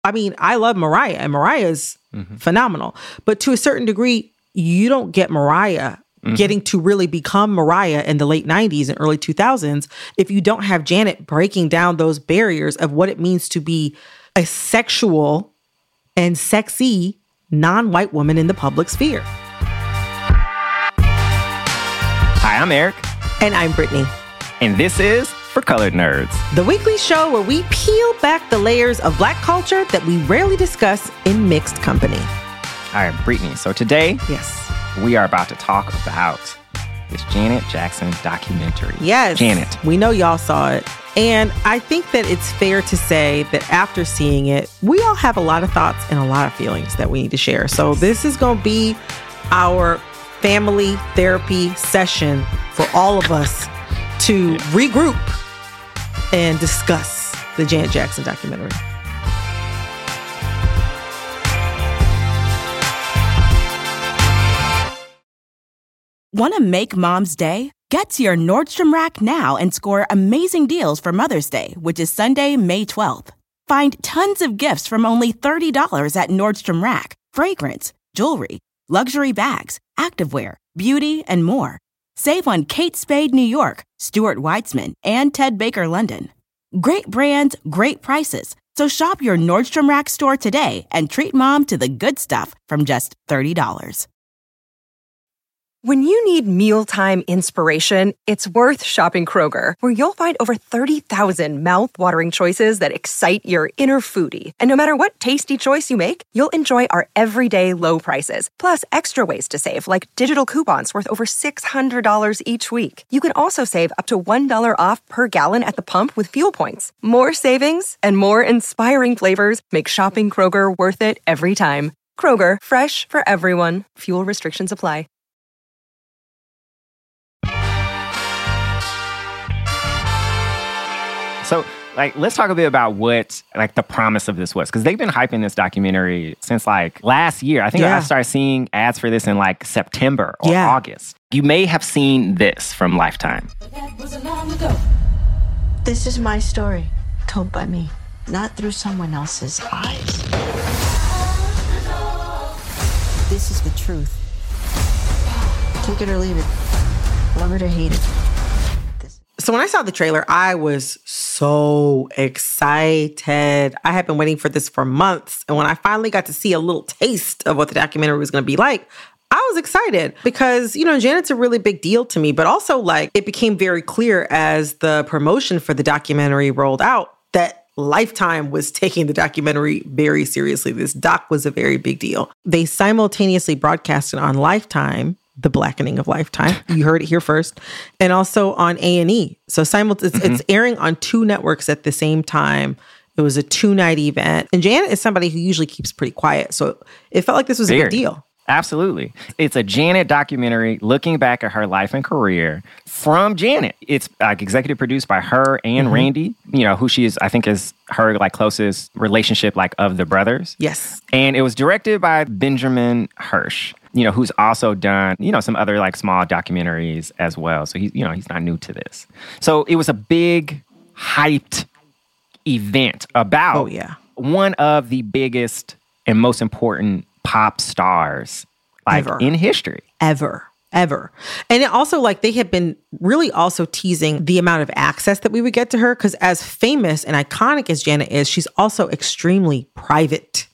I mean, I love Mariah, and Mariah's phenomenal. But to a certain degree, you don't get Mariah getting to really become Mariah in the late 90s and early 2000s if you don't have Janet breaking down those barriers of what it means to be a sexual and sexy non-white woman in the public sphere. Hi, I'm Eric. And I'm Brittany. And this is For Colored Nerds, the weekly show where we peel back the layers of Black culture that we rarely discuss in mixed company. All right, Brittany. So today, yes, we are about to talk about this Janet Jackson documentary. Yes. Janet. We know y'all saw it. And I think that it's fair to say that after seeing it, we all have a lot of thoughts and a lot of feelings that we need to share. So this is going to be our family therapy session for all of us to regroup and discuss the Janet Jackson documentary. Want to make Mom's day? Get to your Nordstrom Rack now and score amazing deals for Mother's Day, which is Sunday, May 12th. Find tons of gifts from only $30 at Nordstrom Rack. Fragrance, jewelry, luxury bags, activewear, beauty, and more. Save on Kate Spade New York, Stuart Weitzman, and Ted Baker London. Great brands, great prices. So shop your Nordstrom Rack store today and treat Mom to the good stuff from just $30. When you need mealtime inspiration, it's worth shopping Kroger, where you'll find over 30,000 mouth-watering choices that excite your inner foodie. And no matter what tasty choice you make, you'll enjoy our everyday low prices, plus extra ways to save, like digital coupons worth over $600 each week. You can also save up to $1 off per gallon at the pump with fuel points. More savings and more inspiring flavors make shopping Kroger worth it every time. Kroger, fresh for everyone. Fuel restrictions apply. So, let's talk a bit about what, the promise of this was. Because they've been hyping this documentary since, last year. I think I started seeing ads for this in, September or August. You may have seen this from Lifetime. This is my story, told by me, not through someone else's eyes. This is the truth. Take it or leave it. Love it or hate it. So when I saw the trailer, I was so excited. I had been waiting for this for months. And when I finally got to see a little taste of what the documentary was going to be like, I was excited because, Janet's a really big deal to me. But also, it became very clear as the promotion for the documentary rolled out that Lifetime was taking the documentary very seriously. This doc was a very big deal. They simultaneously broadcast it on Lifetime, The Blackening of Lifetime. You heard it here first. And also on A&E. So it's airing on two networks at the same time. It was a 2-night event. And Janet is somebody who usually keeps pretty quiet. So it felt like this was a big deal. Absolutely. It's a Janet documentary looking back at her life and career from Janet. It's executive produced by her and Randy, who she is, I think is her closest relationship of the brothers. Yes. And it was directed by Benjamin Hirsch, who's also done, some other small documentaries as well. So he's not new to this. So it was a big hyped event about one of the biggest and most important pop stars ever in history. Ever. And it also they had been really also teasing the amount of access that we would get to her. Because as famous and iconic as Janet is, she's also extremely private.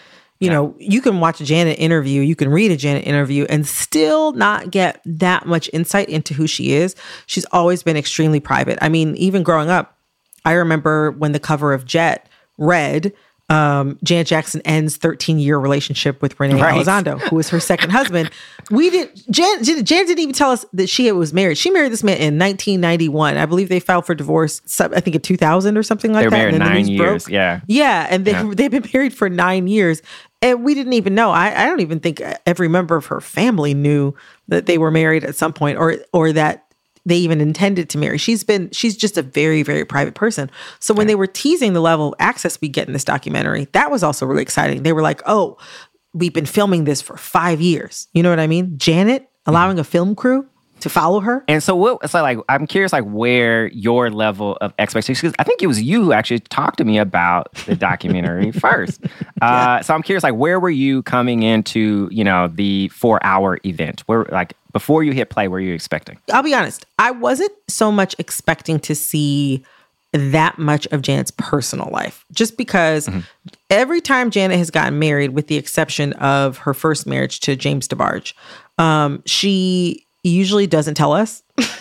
You can watch a Janet interview, you can read a Janet interview and still not get that much insight into who she is. She's always been extremely private. I mean, even growing up, I remember when the cover of Jet read, Janet Jackson ends 13-year relationship with Renee Elizondo, who was her second husband. Janet didn't even tell us that she was married. She married this man in 1991. I believe they filed for divorce, I think in 2000 or something like that. They were married 9 years, broke. Yeah, and they've been married for 9 years. And we didn't even know. I don't even think every member of her family knew that they were married at some point or that they even intended to marry. She's just a very, very private person. So when they were teasing the level of access we get in this documentary, that was also really exciting. They were like, we've been filming this for 5 years. You know what I mean? Janet allowing a film crew to follow her. And so I'm curious, like, where your level of expectations, because I think it was you who actually talked to me about the documentary first. So I'm curious, like, where were you coming into, the 4-hour event? Where, like, before you hit play, what were you expecting? I'll be honest. I wasn't so much expecting to see that much of Janet's personal life, just because every time Janet has gotten married, with the exception of her first marriage to James DeBarge, she usually doesn't tell us.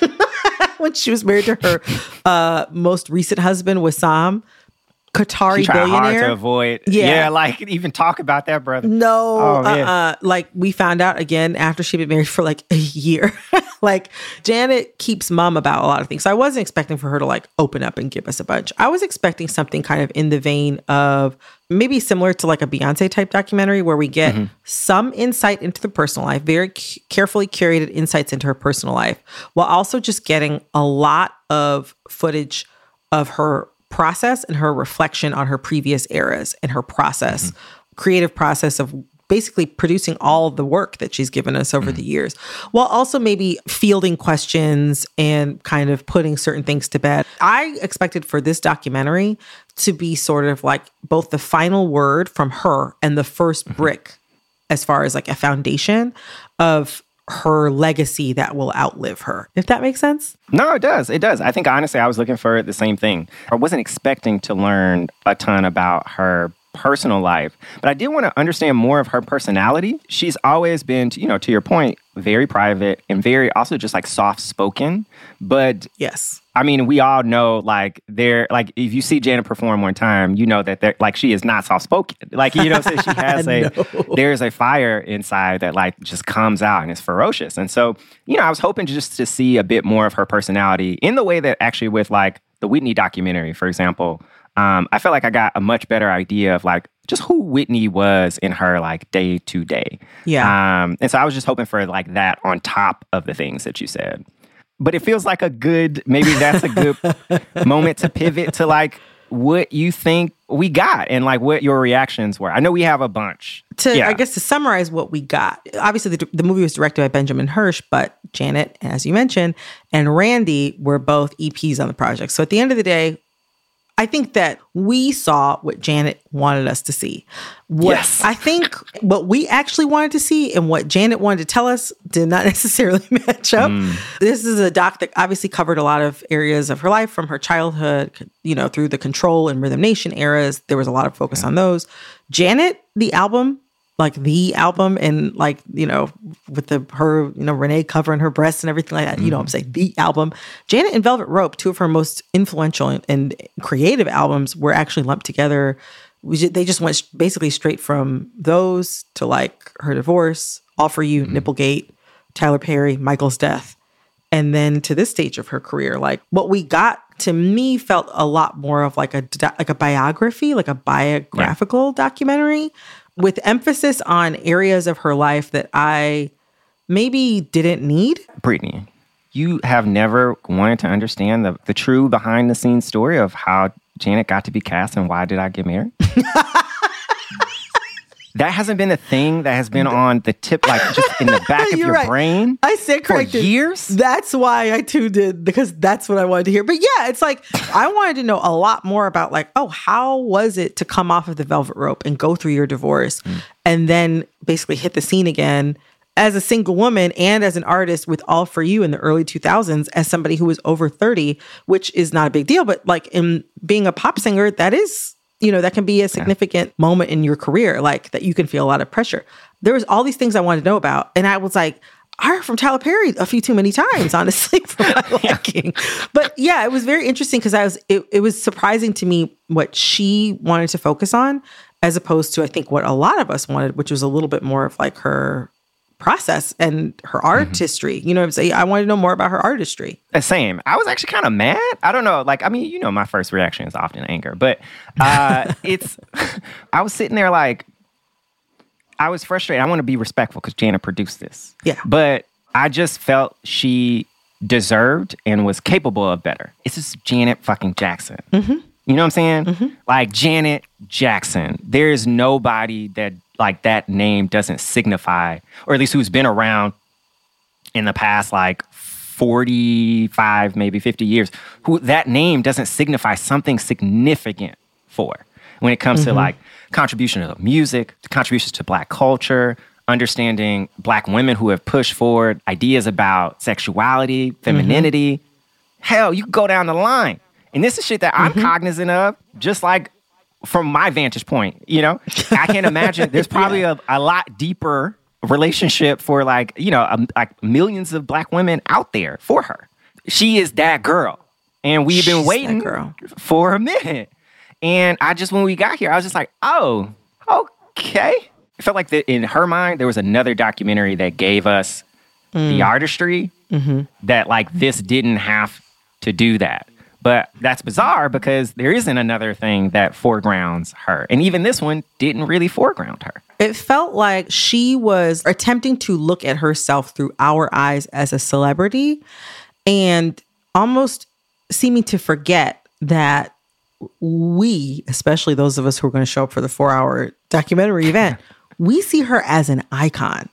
When she was married to her most recent husband, Wissam, Qatari she tried billionaire. Hard to avoid. Yeah, like even talk about that, brother. No, like we found out again after she'd been married for like a year. Like Janet keeps mum about a lot of things. So I wasn't expecting for her to like open up and give us a bunch. I was expecting something kind of in the vein of maybe similar to like a Beyonce type documentary where we get some insight into the personal life, very carefully curated insights into her personal life, while also just getting a lot of footage of her process and her reflection on her previous eras and her process, creative process of basically producing all the work that she's given us over the years, while also maybe fielding questions and kind of putting certain things to bed. I expected for this documentary to be sort of like both the final word from her and the first brick as far as like a foundation of her legacy that will outlive her, if that makes sense. No, it does. It does. I think, honestly, I was looking for the same thing. I wasn't expecting to learn a ton about her personal life, but I did want to understand more of her personality. She's always been, to your point, very private and very also just like soft-spoken. But yes, I mean, we all know, like, if you see Janet perform one time, you know that she is not soft-spoken. Like, so she has there's a fire inside that, like, just comes out and is ferocious. And so, I was hoping just to see a bit more of her personality in the way that actually with, like, the Whitney documentary, for example, I felt like I got a much better idea of, like, just who Whitney was in her, like, day to day. Yeah. And so I was just hoping for, like, that on top of the things that you said. But it feels like maybe that's a good moment to pivot to, like, what you think we got and, like, what your reactions were. I know we have a bunch. I guess to summarize what we got, obviously the movie was directed by Benjamin Hirsch, but Janet, as you mentioned, and Randy were both EPs on the project. So at the end of the day, I think that we saw what Janet wanted us to see. Yes. I think what we actually wanted to see and what Janet wanted to tell us did not necessarily match up. This is a doc that obviously covered a lot of areas of her life from her childhood, through the Control and Rhythm Nation eras. There was a lot of focus on those. Janet, the album, and like, with her, Renee covering her breasts and everything like that, I'm saying the album. Janet and Velvet Rope, two of her most influential and creative albums, were actually lumped together. They just went basically straight from those to like her divorce, All For You, Nipplegate, Tyler Perry, Michael's death. And then to this stage of her career, like what we got to me felt a lot more of like a biography, like a biographical documentary, with emphasis on areas of her life that I maybe didn't need. Brittany, you have never wanted to understand the true behind-the-scenes story of how Janet got to be cast and Why Did I Get Married? That hasn't been a thing that has been on the tip, like just in the back of your brain. I said corrected. For years? That's why I tuned in, because that's what I wanted to hear. But yeah, it's like, I wanted to know a lot more about like, how was it to come off of the Velvet Rope and go through your divorce and then basically hit the scene again as a single woman and as an artist with All For You in the early 2000s as somebody who was over 30, which is not a big deal. But like in being a pop singer, that is... that can be a significant moment in your career, like that you can feel a lot of pressure. There was all these things I wanted to know about. And I was like, I heard from Tyler Perry a few too many times, honestly, for my liking. But yeah, it was very interesting because it was surprising to me what she wanted to focus on as opposed to, I think, what a lot of us wanted, which was a little bit more of like her process and her artistry. You know what I'm saying? I wanted to know more about her artistry. Same. I was actually kind of mad. I don't know. Like, I mean, my first reaction is often anger, but I was sitting there like, I was frustrated. I want to be respectful because Janet produced this. Yeah. But I just felt she deserved and was capable of better. It's just Janet fucking Jackson. You know what I'm saying? Like Janet Jackson. There is nobody that like that name doesn't signify, or at least who's been around in the past, like 45, maybe 50 years, who that name doesn't signify something significant for when it comes to like contribution to music, contributions to Black culture, understanding Black women who have pushed forward ideas about sexuality, femininity. Hell, you can go down the line. And this is shit that I'm cognizant of, just like from my vantage point, you know? I can't imagine there's probably a lot deeper relationship for like, you know, like millions of Black women out there for her. She is that girl. And we've been waiting for a minute. And when we got here, I was just like, oh, okay. It felt like in her mind, there was another documentary that gave us the artistry that like this didn't have to do that. But that's bizarre because there isn't another thing that foregrounds her. And even this one didn't really foreground her. It felt like she was attempting to look at herself through our eyes as a celebrity and almost seeming to forget that we, especially those of us who are going to show up for the 4-hour documentary event, we see her as an icon.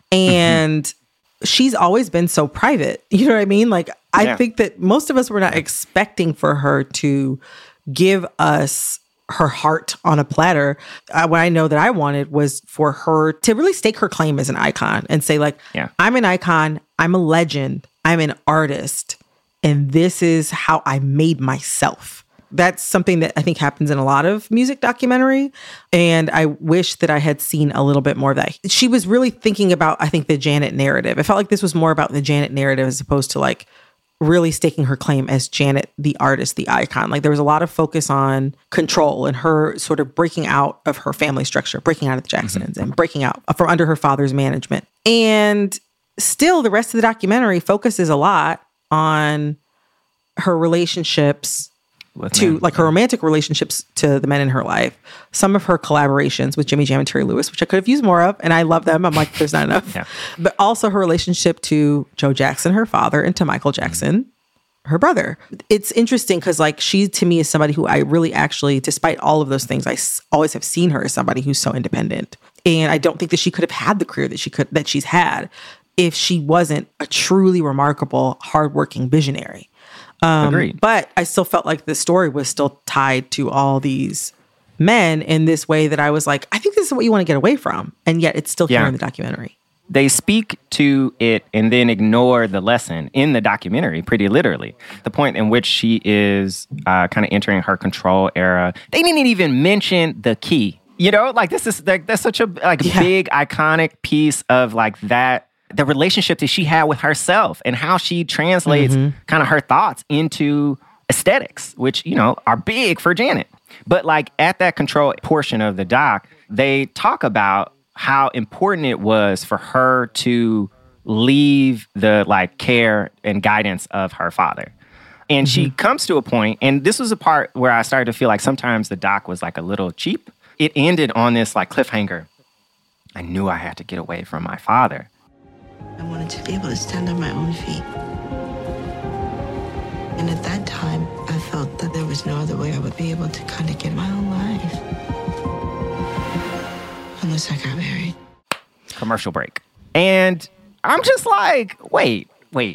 And she's always been so private. You know what I mean? Like, I think that most of us were not expecting for her to give us her heart on a platter. What I know that I wanted was for her to really stake her claim as an icon and say like, I'm an icon, I'm a legend, I'm an artist, and this is how I made myself. That's something that I think happens in a lot of music documentary. And I wish that I had seen a little bit more of that. She was really thinking about, I think, the Janet narrative. I felt like this was more about the Janet narrative as opposed to like really staking her claim as Janet, the artist, the icon. Like there was a lot of focus on control and her sort of breaking out of her family structure, breaking out of the Jacksons and breaking out from under her father's management. And still the rest of the documentary focuses a lot on her relationships to like her romantic relationships to the men in her life, some of her collaborations with Jimmy Jam and Terry Lewis, which I could have used more of, and I love them. I'm like, there's not enough. But also her relationship to Joe Jackson, her father, and to Michael Jackson, her brother. It's interesting because like she to me is somebody who I really actually, despite all of those things, I always have seen her as somebody who's so independent. And I don't think that she could have had the career that she's had if she wasn't a truly remarkable, hardworking visionary. Agreed. But I still felt like the story was still tied to all these men in this way that I was like, I think this is what you want to get away from. And yet it's still here in the documentary. They speak to it and then ignore the lesson in the documentary, pretty literally. The point in which she is kind of entering her control era. They didn't even mention the key. You know, like this is like that's such a big iconic piece of like that. The relationship that she had with herself and how she translates kind of her thoughts into aesthetics, which, you know, are big for Janet. But like at that control portion of the doc, they talk about how important it was for her to leave the like care and guidance of her father. And she comes to a point, and this was a part where I started to feel like sometimes the doc was like a little cheap. It ended on this like cliffhanger. I knew I had to get away from my father. I wanted to be able to stand on my own feet. And at that time, I felt that there was no other way I would be able to kind of get my own life. Unless I got married. Commercial break. And I'm just like, wait.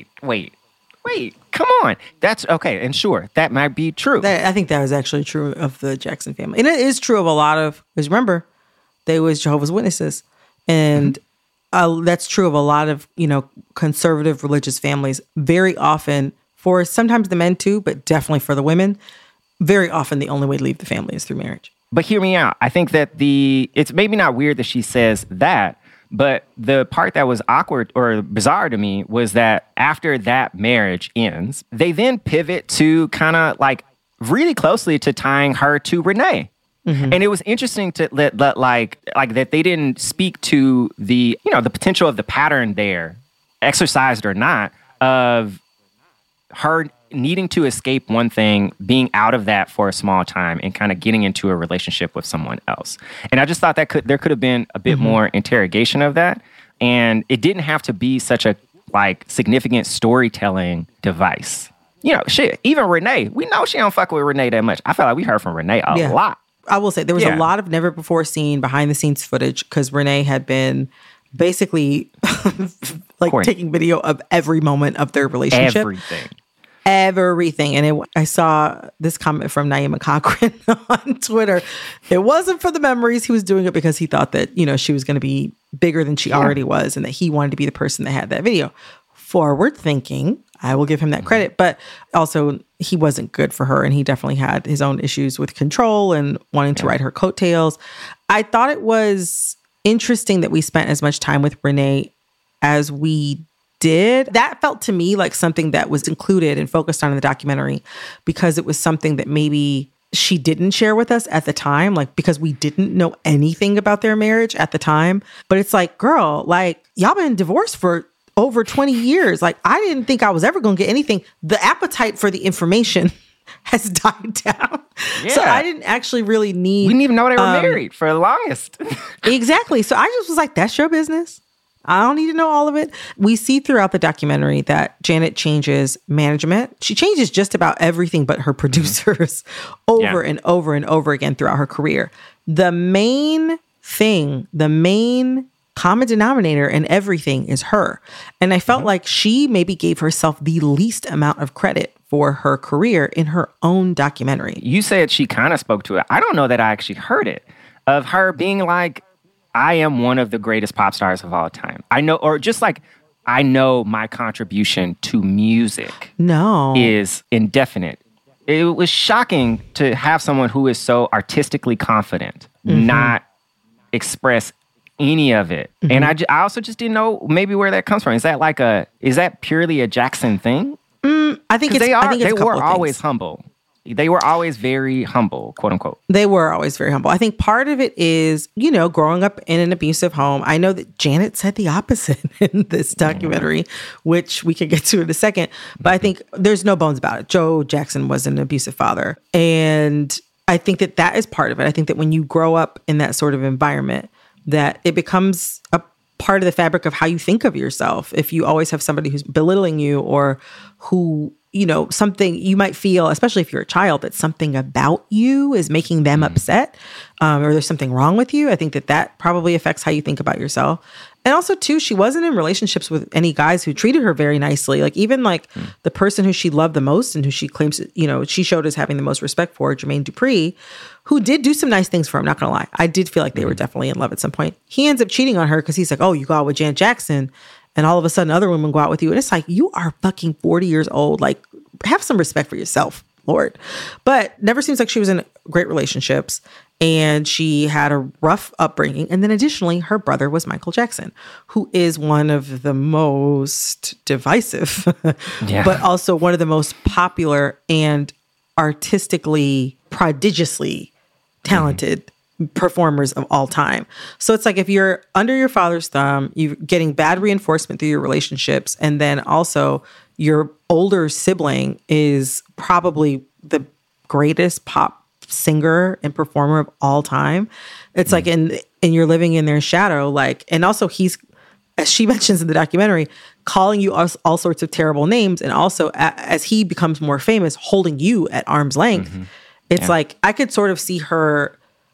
Come on. That's okay. And sure, that might be true. I think that was actually true of the Jackson family. And it is true of a lot of, because remember, they was Jehovah's Witnesses. And that's true of a lot of, you know, conservative religious families. Very often, for sometimes the men too, but definitely for the women, very often the only way to leave the family is through marriage. But hear me out. I think that it's maybe not weird that she says that, but the part that was awkward or bizarre to me was that after that marriage ends, they then pivot to kind of like really closely to tying her to Renee. And it was interesting to let like that they didn't speak to the, you know, the potential of the pattern there, exercised or not, of her needing to escape one thing, being out of that for a small time and kind of getting into a relationship with someone else. And I just thought that there could have been a bit more interrogation of that. And it didn't have to be such a like significant storytelling device. You know, shit, even Renee, we know she don't fuck with Renee that much. I felt like we heard from Renee a lot. I will say there was a lot of never before seen behind the scenes footage because Renee had been basically like Corey. taking video of every moment of their relationship. Everything. And I saw this comment from Naima Cochran on Twitter. It wasn't for the memories. He was doing it because he thought that, she was going to be bigger than she already was and that he wanted to be the person that had that video. Forward thinking. I will give him that credit. But also, he wasn't good for her. And he definitely had his own issues with control and wanting to ride her coattails. I thought it was interesting that we spent as much time with Renee as we did. That felt to me like something that was included and focused on in the documentary because it was something that maybe she didn't share with us at the time, like because we didn't know anything about their marriage at the time. But it's like, girl, like y'all been divorced for over 20 years. Like I didn't think I was ever going to get anything. The appetite for the information has died down. Yeah. So I didn't actually really need... We didn't even know they were married for the longest. Exactly. So I just was like, that's your business. I don't need to know all of it. We see throughout the documentary that Janet changes management. She changes just about everything but her producers over and over and over again throughout her career. The main thing, the main common denominator in everything is her. And I felt like she maybe gave herself the least amount of credit for her career in her own documentary. You said she kind of spoke to it. I don't know that I actually heard it, of her being like, I am one of the greatest pop stars of all time. I know, or just like, I know my contribution to music is indefinite. It was shocking to have someone who is so artistically confident not express any of it. And I also just didn't know maybe where that comes from. Is that purely a Jackson thing? I think it's they were always humble. They were always very humble, quote unquote. They were always very humble. I think part of it is, growing up in an abusive home. I know that Janet said the opposite in this documentary, which we can get to in a second. But I think there's no bones about it. Joe Jackson was an abusive father. And I think that is part of it. I think that when you grow up in that sort of environment, that it becomes a part of the fabric of how you think of yourself. If you always have somebody who's belittling you or who, something you might feel, especially if you're a child, that something about you is making them upset or there's something wrong with you. I think that probably affects how you think about yourself. And also, too, she wasn't in relationships with any guys who treated her very nicely. Like even the person who she loved the most and who she claims, she showed as having the most respect for, Jermaine Dupri, who did do some nice things for him. Not going to lie. I did feel like they were definitely in love at some point. He ends up cheating on her because he's like, oh, you go out with Janet Jackson. And all of a sudden other women go out with you. And it's like, you are fucking 40 years old. Like, have some respect for yourself, Lord. But never seems like she was in great relationships. And she had a rough upbringing. And then additionally, her brother was Michael Jackson, who is one of the most divisive, but also one of the most popular and artistically, prodigiously talented performers of all time. So it's like if you're under your father's thumb, you're getting bad reinforcement through your relationships, and then also your older sibling is probably the greatest pop singer and performer of all time. It's like, and you're living in their shadow, like, and also he's, as she mentions in the documentary, calling you all sorts of terrible names, and also as he becomes more famous, holding you at arm's length. It's like I could sort of see her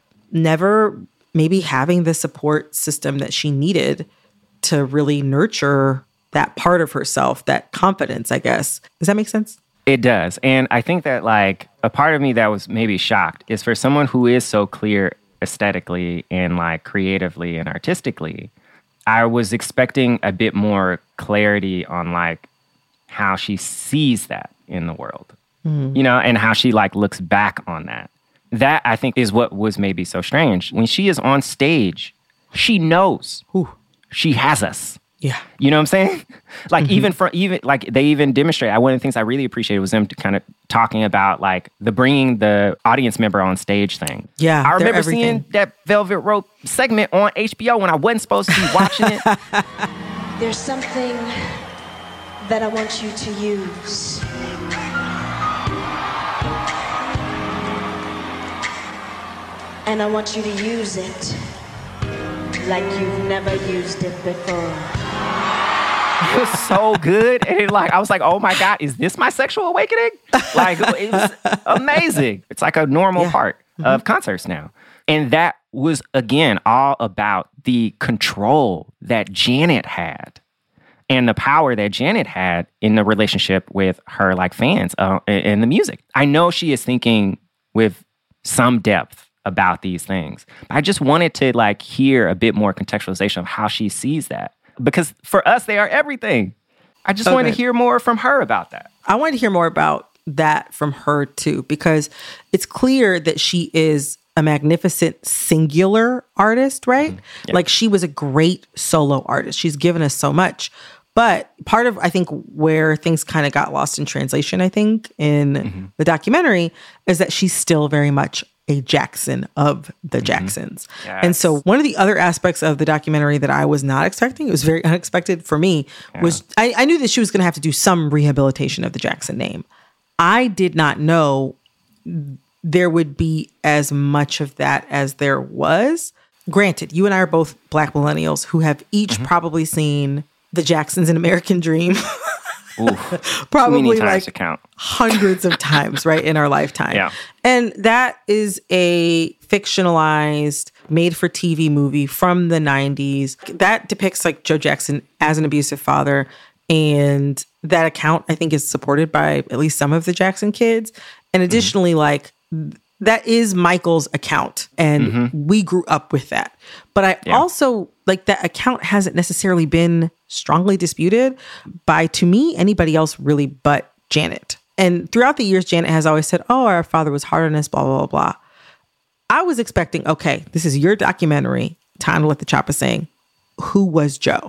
never maybe having the support system that she needed to really nurture that part of herself, that confidence, I guess. Does that make sense? It does. And I think that like a part of me that was maybe shocked is for someone who is so clear aesthetically and like creatively and artistically, I was expecting a bit more clarity on like how she sees that in the world, and how she like looks back on that. That, I think, is what was maybe so strange. When she is on stage, she knows she has us. Yeah. You know what I'm saying? Like, even they even demonstrate. One of the things I really appreciated was them kind of talking about, like, the bringing the audience member on stage thing. Yeah. I remember seeing that Velvet Rope segment on HBO when I wasn't supposed to be watching it. There's something that I want you to use. And I want you to use it like you've never used it before. It was so good. And I was like, oh my God, is this my sexual awakening? Like, it was amazing. It's like a normal part of concerts now. And that was, again, all about the control that Janet had and the power that Janet had in the relationship with her like fans and the music. I know she is thinking with some depth about these things. I just wanted to like hear a bit more contextualization of how she sees that. Because for us, they are everything. I just wanted to hear more from her about that. I wanted to hear more about that from her too, because it's clear that she is a magnificent singular artist, right? Yeah. Like she was a great solo artist. She's given us so much. But part of, I think, where things kind of got lost in translation, I think, in the documentary is that she's still very much a Jackson of the Jacksons. Yes. And so one of the other aspects of the documentary that I was not expecting, it was very unexpected for me, was I knew that she was going to have to do some rehabilitation of the Jackson name. I did not know there would be as much of that as there was. Granted, you and I are both Black millennials who have each probably seen The Jacksons and American Dream. Oof, probably too many times like to count. hundreds of times, right, in our lifetime. Yeah. And that is a fictionalized, made-for-TV movie from the 90s that depicts like Joe Jackson as an abusive father. And that account, I think, is supported by at least some of the Jackson kids. And additionally, like, that is Michael's account. And we grew up with that. But I also, like, that account hasn't necessarily been strongly disputed by, to me, anybody else really but Janet. And throughout the years, Janet has always said, oh, our father was hard on us, blah, blah, blah, blah. I was expecting, okay, this is your documentary. Time to let the chopper sing. Who was Joe?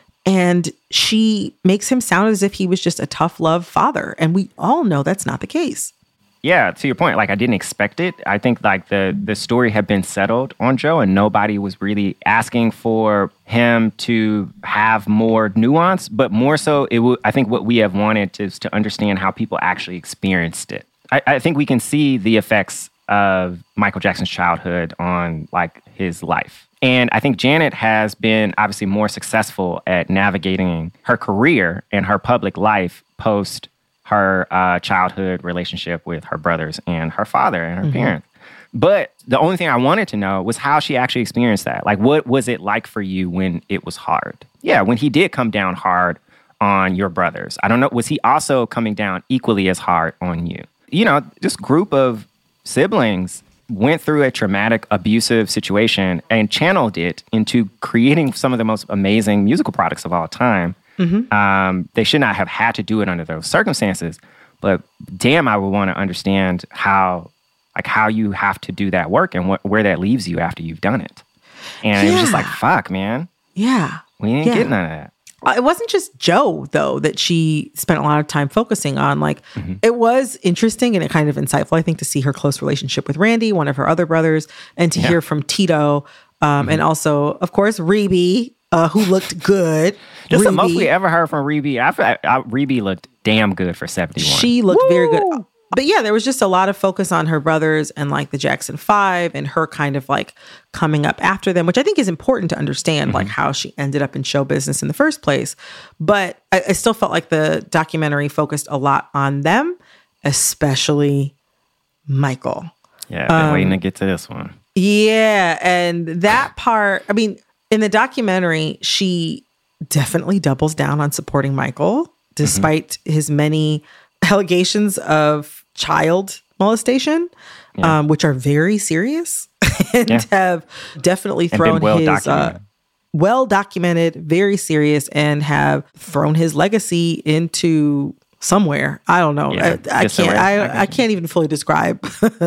And she makes him sound as if he was just a tough love father. And we all know that's not the case. Yeah, to your point, like I didn't expect it. I think like the story had been settled on Joe and nobody was really asking for him to have more nuance, but more so I think what we have wanted is to understand how people actually experienced it. I think we can see the effects of Michael Jackson's childhood on like his life. And I think Janet has been obviously more successful at navigating her career and her public life post her childhood relationship with her brothers and her father and her parents. But the only thing I wanted to know was how she actually experienced that. Like, what was it like for you when it was hard? Yeah, when he did come down hard on your brothers. I don't know, was he also coming down equally as hard on you? You know, this group of siblings went through a traumatic, abusive situation and channeled it into creating some of the most amazing musical products of all time. They should not have had to do it under those circumstances, but damn, I would want to understand how you have to do that work and where that leaves you after you've done it. And it was just like, fuck, man. Yeah. We didn't get none of that. It wasn't just Joe, though, that she spent a lot of time focusing on. Like, it was interesting and it kind of insightful, I think, to see her close relationship with Randy, one of her other brothers, and to hear from Tito, and also, of course, Reby, who looked good. This is the most we ever heard from Reby. Reby looked damn good for 71. She looked very good. But yeah, there was just a lot of focus on her brothers and like the Jackson 5 and her kind of like coming up after them, which I think is important to understand, like how she ended up in show business in the first place. But I still felt like the documentary focused a lot on them, especially Michael. Yeah, I've been waiting to get to this one. Yeah, and that part, I mean, in the documentary, she definitely doubles down on supporting Michael, despite his many allegations of child molestation, which are very serious and have definitely thrown his well-documented, very serious, and have thrown his legacy into somewhere. I don't know. Yeah, I can't even fully describe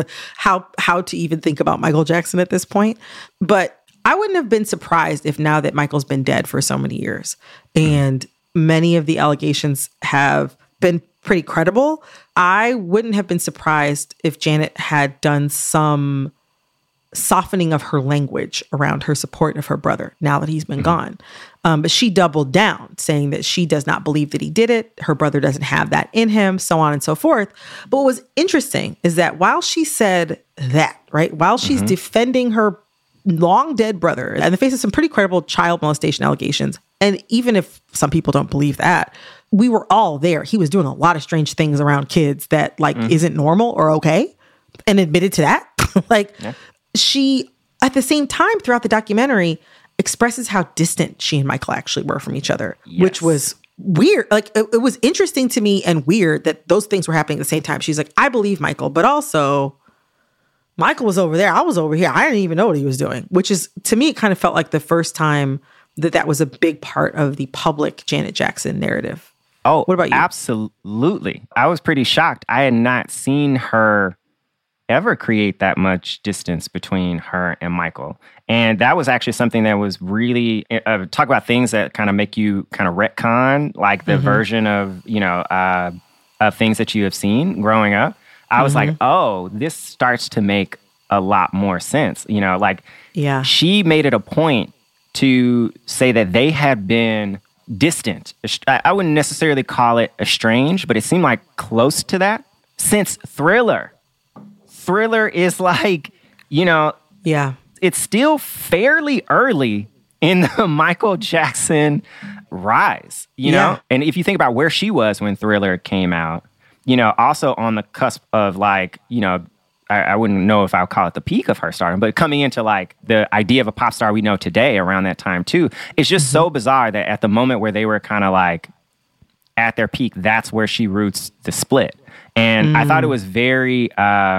how to even think about Michael Jackson at this point. But I wouldn't have been surprised if now that Michael's been dead for so many years and many of the allegations have been pretty credible, I wouldn't have been surprised if Janet had done some softening of her language around her support of her brother now that he's been gone. But she doubled down, saying that she does not believe that he did it. Her brother doesn't have that in him, so on and so forth. But what was interesting is that while she said that, right, while she's defending her long dead brother in the face of some pretty credible child molestation allegations, and even if some people don't believe that, we were all there. He was doing a lot of strange things around kids that like isn't normal or okay, and admitted to that. She at the same time, throughout the documentary, expresses how distant she and Michael actually were from each other, which was weird. Like, it was interesting to me and weird that those things were happening at the same time. She's like, I believe Michael, but also Michael was over there. I was over here. I didn't even know what he was doing, which is, to me, it kind of felt like the first time that was a big part of the public Janet Jackson narrative. Oh, what about you? Absolutely. I was pretty shocked. I had not seen her ever create that much distance between her and Michael. And that was actually something that was really, talk about things that kind of make you kind of retcon, like the version of, of things that you have seen growing up. I was like, oh, this starts to make a lot more sense. She made it a point to say that they had been distant. I wouldn't necessarily call it estranged, but it seemed like close to that since Thriller. Thriller is like, it's still fairly early in the Michael Jackson rise, you know? And if you think about where she was when Thriller came out, also on the cusp of like, I wouldn't know if I would call it the peak of her stardom, but coming into like the idea of a pop star we know today around that time too, it's just so bizarre that at the moment where they were kind of like at their peak, that's where she roots the split. And I thought it was very,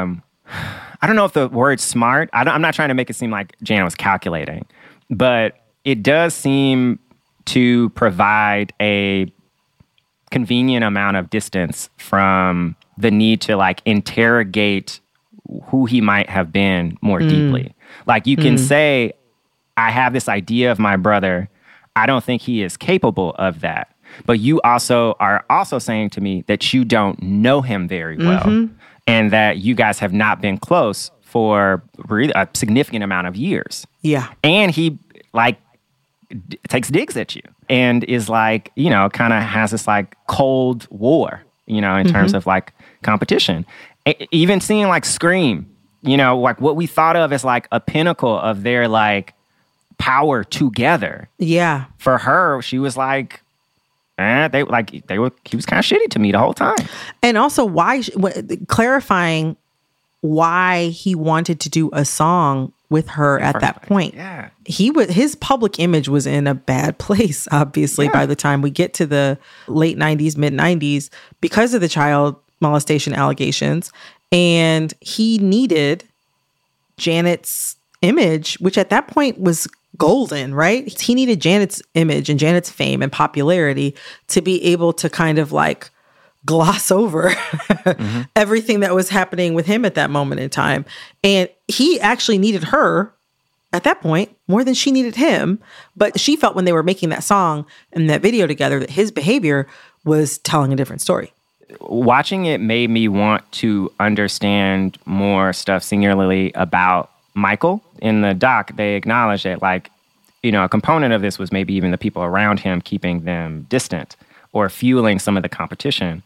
I don't know if the word's smart. I'm not trying to make it seem like Janet was calculating, but it does seem to provide a convenient amount of distance from the need to like interrogate who he might have been more deeply. Like you can say, I have this idea of my brother. I don't think he is capable of that. But you also are also saying to me that you don't know him very well and that you guys have not been close for really a significant amount of years. Yeah. And he like takes digs at you and is like, kind of has this like Cold War, in terms of like competition. Even seeing like Scream, like what we thought of as like a pinnacle of their like power together. Yeah. For her, she was like, he was kind of shitty to me the whole time. And also clarifying why he wanted to do a song with her at that point. Yeah. His public image was in a bad place, obviously, by the time we get to the late 90s, mid 90s, because of the child molestation allegations. And he needed Janet's image, which at that point was golden, right? He needed Janet's image and Janet's fame and popularity to be able to kind of like gloss over everything that was happening with him at that moment in time. And he actually needed her at that point more than she needed him. But she felt when they were making that song and that video together that his behavior was telling a different story. Watching it made me want to understand more stuff singularly about Michael. In the doc, they acknowledge that, like, a component of this was maybe even the people around him keeping them distant or fueling some of the competition.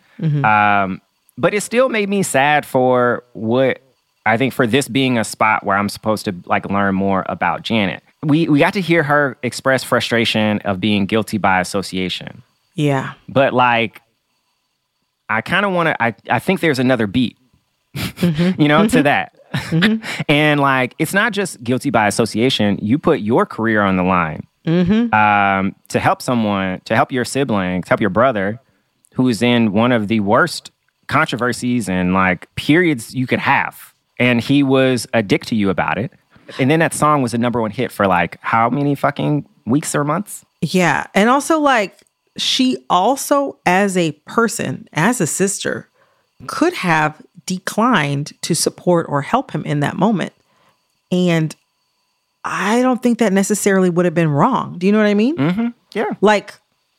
But it still made me sad for what I think for this being a spot where I'm supposed to like learn more about Janet. We got to hear her express frustration of being guilty by association. Yeah. But like, I kind of want to, I think there's another beat, to that. And like, it's not just guilty by association. You put your career on the line to help someone, to help your sibling, to help your brother who's in one of the worst controversies and like periods you could have. And he was a dick to you about it. And then that song was a #1 hit for like how many fucking weeks or months? Yeah. And also like, she also, as a person, as a sister, could have declined to support or help him in that moment. And I don't think that necessarily would have been wrong. Do you know what I mean? Yeah. Like,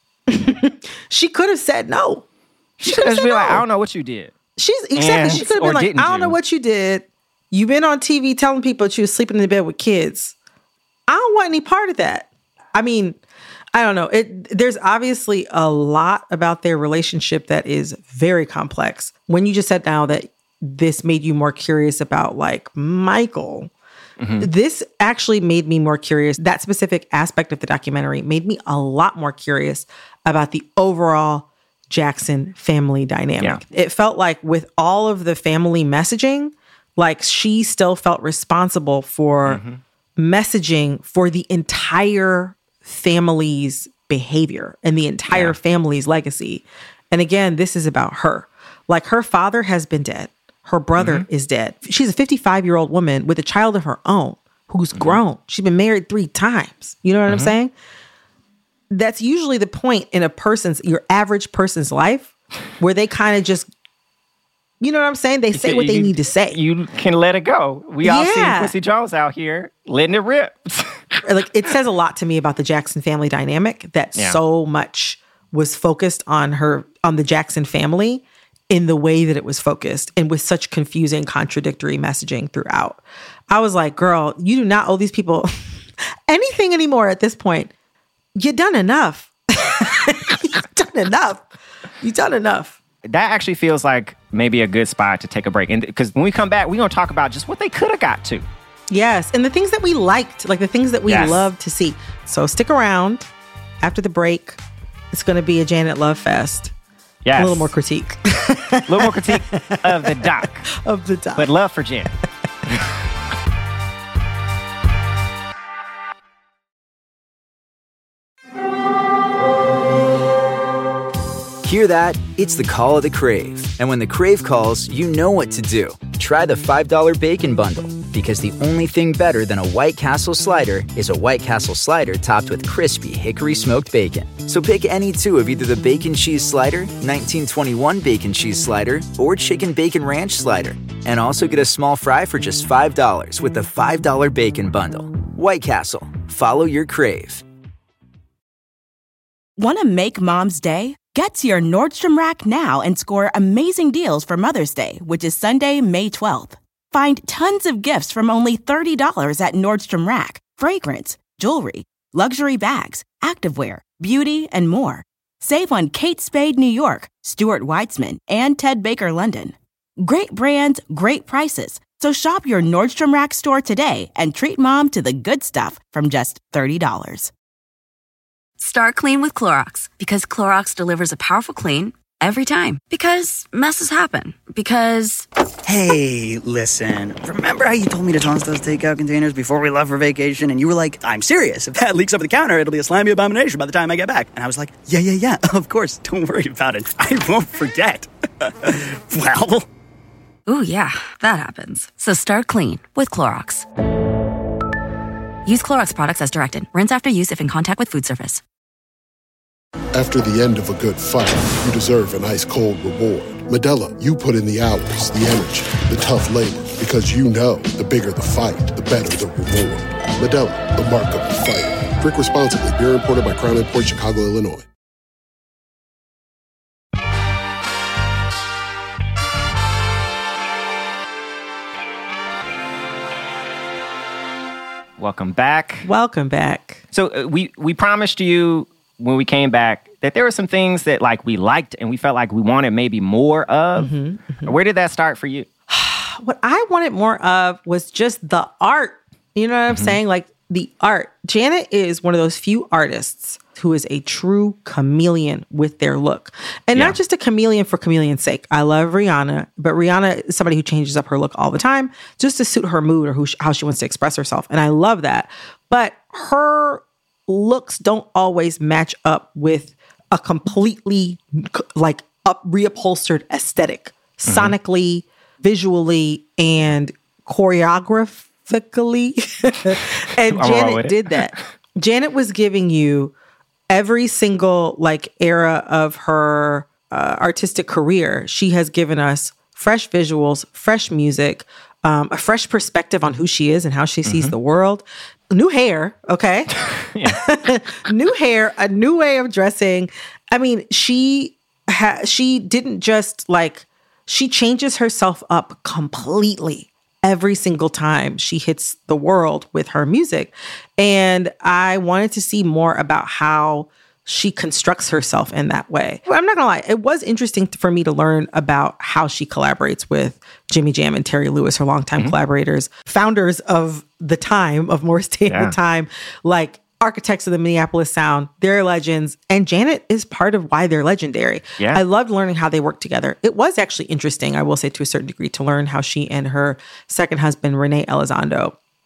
she could have said no. She could have been like, I don't know what you did. She could have been like, I don't know what you did. You've been on TV telling people that you were sleeping in the bed with kids. I don't want any part of that. I mean, I don't know. There's obviously a lot about their relationship that is very complex. When you just said now that this made you more curious about like Michael, this actually made me more curious. That specific aspect of the documentary made me a lot more curious about the overall Jackson family dynamic. Yeah. It felt like with all of the family messaging, like she still felt responsible for messaging for the entire family's behavior and the entire family's legacy. And again, this is about her. Like, her father has been dead. Her brother is dead. She's a 55-year-old woman with a child of her own who's grown. She's been married 3 times. You know what I'm saying? That's usually the point in your average person's life where they kind of just, you know what I'm saying? They say what they need to say. You can let it go. We all see Quincy Jones out here letting it rip. Like, it says a lot to me about the Jackson family dynamic that so much was focused on the Jackson family in the way that it was focused and with such confusing, contradictory messaging throughout. I was like, girl, you do not owe these people anything anymore at this point. You've done enough. You've done enough. That actually feels like maybe a good spot to take a break. And because when we come back, we're going to talk about just what they could have got to. Yes. And the things that we liked, like the things that we loved to see. So stick around after the break. It's going to be a Janet Love Fest. Yes. A little more critique. A little more critique of the doc. Of the doc. But love for Janet. Hear that? It's the call of the Crave. And when the Crave calls, you know what to do. Try the $5 Bacon Bundle. Because the only thing better than a White Castle slider is a White Castle slider topped with crispy hickory smoked bacon. So pick any 2 of either the Bacon Cheese Slider, 1921 Bacon Cheese Slider, or Chicken Bacon Ranch Slider. And also get a small fry for just $5 with the $5 Bacon Bundle. White Castle. Follow your crave. Want to make Mom's Day? Get to your Nordstrom Rack now and score amazing deals for Mother's Day, which is Sunday, May 12th. Find tons of gifts from only $30 at Nordstrom Rack. Fragrance, jewelry, luxury bags, activewear, beauty, and more. Save on Kate Spade New York, Stuart Weitzman, and Ted Baker London. Great brands, great prices. So shop your Nordstrom Rack store today and treat Mom to the good stuff from just $30. Start clean with Clorox, because Clorox delivers a powerful clean every time. Because messes happen. Because... Hey, listen. Remember how you told me to toss those takeout containers before we left for vacation? And you were like, I'm serious. If that leaks over the counter, it'll be a slimy abomination by the time I get back. And I was like, yeah, of course. Don't worry about it. I won't forget. Well... Ooh, yeah, that happens. So start clean with Clorox. Use Clorox products as directed. Rinse after use if in contact with food surface. After the end of a good fight, you deserve an ice-cold reward. Modelo, you put in the hours, the energy, the tough labor. Because you know the bigger the fight, the better the reward. Modelo, the mark of the fighter. Drink responsibly. Beer imported by Crown Imports, Chicago, Illinois. Welcome back. Welcome back. So we promised you when we came back that there were some things that like we liked and we felt like we wanted maybe more of. Where did that start for you? What I wanted more of was just the art. You know what I'm saying? Like the art. Janet is one of those few artists who is a true chameleon with their look. And not just a chameleon for chameleon's sake. I love Rihanna, but Rihanna is somebody who changes up her look all the time just to suit her mood or how she wants to express herself. And I love that. But her looks don't always match up with a completely like reupholstered aesthetic, sonically, visually, and choreographically. And Janet did that. Janet was giving you every single like era of her artistic career. She has given us fresh visuals, fresh music, a fresh perspective on who she is and how she sees the world. New hair, okay? New hair, a new way of dressing. I mean, she didn't just like, she changes herself up completely every single time she hits the world with her music. And I wanted to see more about how she constructs herself in that way. I'm not gonna lie, it was interesting for me to learn about how she collaborates with Jimmy Jam and Terry Lewis, her longtime collaborators, founders of the time, of Morris Day at the time, like architects of the Minneapolis sound. They're legends. And Janet is part of why they're legendary. I loved learning how they work together. It was actually interesting, I will say to a certain degree, to learn how she and her second husband, Renee Elizondo,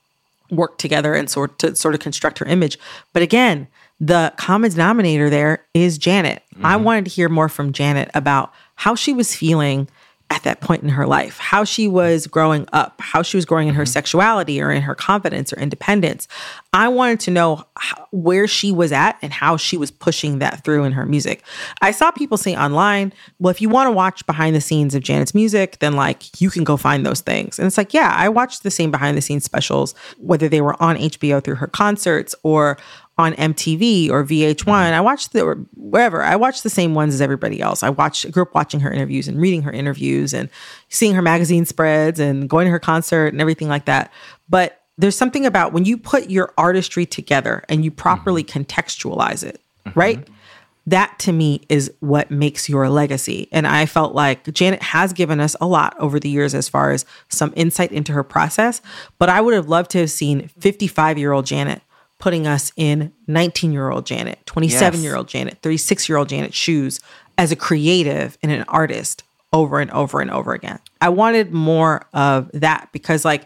work together and sort of construct her image. But again, the common denominator there is Janet. I wanted to hear more from Janet about how she was feeling at that point in her life, how she was growing up, how she was growing in her sexuality or in her confidence or independence. I wanted to know where she was at and how she was pushing that through in her music. I saw people say online, well, if you want to watch behind the scenes of Janet's music, then like you can go find those things. And it's like, yeah, I watched the same behind the scenes specials, whether they were on HBO through her concerts or on MTV or VH1. I watched or wherever. I watched the same ones as everybody else. I grew up watching her interviews and reading her interviews and seeing her magazine spreads and going to her concert and everything like that. But there's something about when you put your artistry together and you properly contextualize it, right? That to me is what makes your legacy. And I felt like Janet has given us a lot over the years as far as some insight into her process. But I would have loved to have seen 55-year-old Janet putting us in 19-year-old Janet, 27-year-old Janet, 36-year-old Janet's shoes as a creative and an artist over and over and over again. I wanted more of that because, like,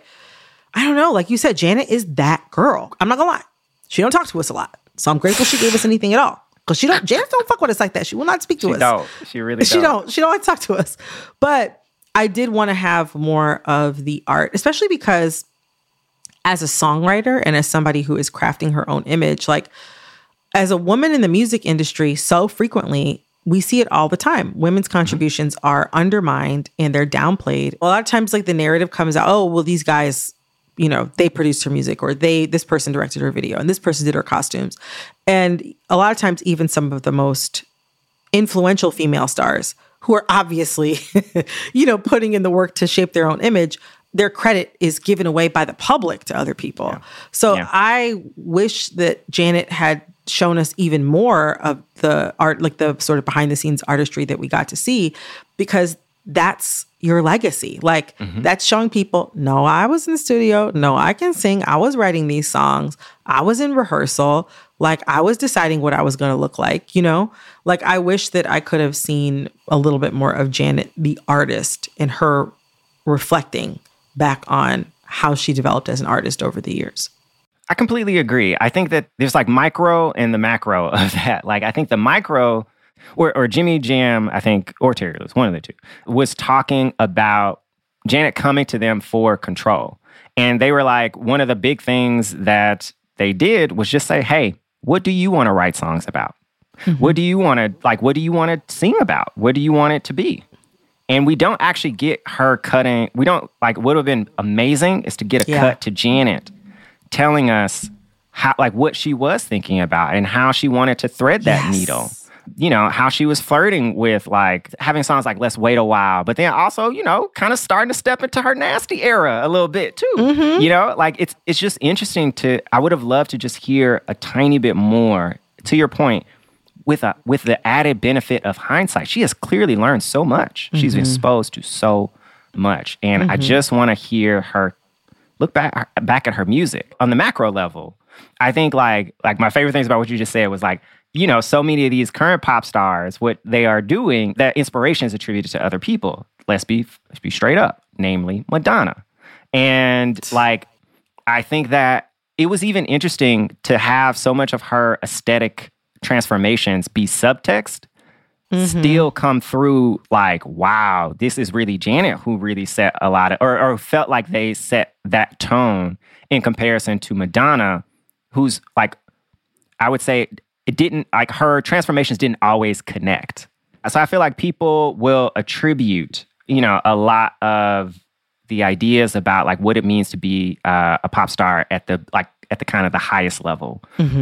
I don't know, like you said, Janet is that girl. I'm not gonna lie. She don't talk to us a lot. So I'm grateful she gave us anything at all. Because Janet don't fuck with us like that. She will not speak to us. No, she really don't. She don't like to talk to us. But I did want to have more of the art, especially because as a songwriter and as somebody who is crafting her own image, like as a woman in the music industry, so frequently we see it all the time. Women's contributions are undermined and they're downplayed. A lot of times, like the narrative comes out, oh, well, these guys, you know, they produced her music or this person directed her video and this person did her costumes. And a lot of times, even some of the most influential female stars who are obviously, you know, putting in the work to shape their own image, their credit is given away by the public to other people. Yeah. So I wish that Janet had shown us even more of the art, like the sort of behind the scenes artistry that we got to see, because that's your legacy. Like that's showing people, no, I was in the studio. No, I can sing. I was writing these songs. I was in rehearsal. Like I was deciding what I was going to look like, you know, like I wish that I could have seen a little bit more of Janet, the artist, and her reflecting back on how she developed as an artist over the years. I completely agree. I think that there's like micro and the macro of that. Like I think the micro, or Jimmy Jam, I think, or Terry Lewis, one of the two, was talking about Janet coming to them for control. And they were like, one of the big things that they did was just say, hey, what do you want to write songs about? What do you want to sing about? What do you want it to be? And we don't actually get her cutting. We don't, like, what would have been amazing is to get a cut to Janet telling us how, like, what she was thinking about and how she wanted to thread that needle. You know, how she was flirting with, like, having songs like Let's Wait a While, but then also, you know, kind of starting to step into her nasty era a little bit too. You know, like, it's just interesting I would have loved to just hear a tiny bit more, to your point, with the added benefit of hindsight. She has clearly learned so much. She's been exposed to so much. And I just want to hear her look back at her music. On the macro level, I think like my favorite things about what you just said was like, you know, so many of these current pop stars, what they are doing, that inspiration is attributed to other people. Let's be straight up, namely Madonna. And like, I think that it was even interesting to have so much of her aesthetic transformations be subtext, still come through like, wow, this is really Janet who really set a lot of, or felt like they set that tone in comparison to Madonna, who's like, I would say it didn't, like her transformations didn't always connect. So I feel like people will attribute, you know, a lot of the ideas about like what it means to be a pop star at the kind of the highest level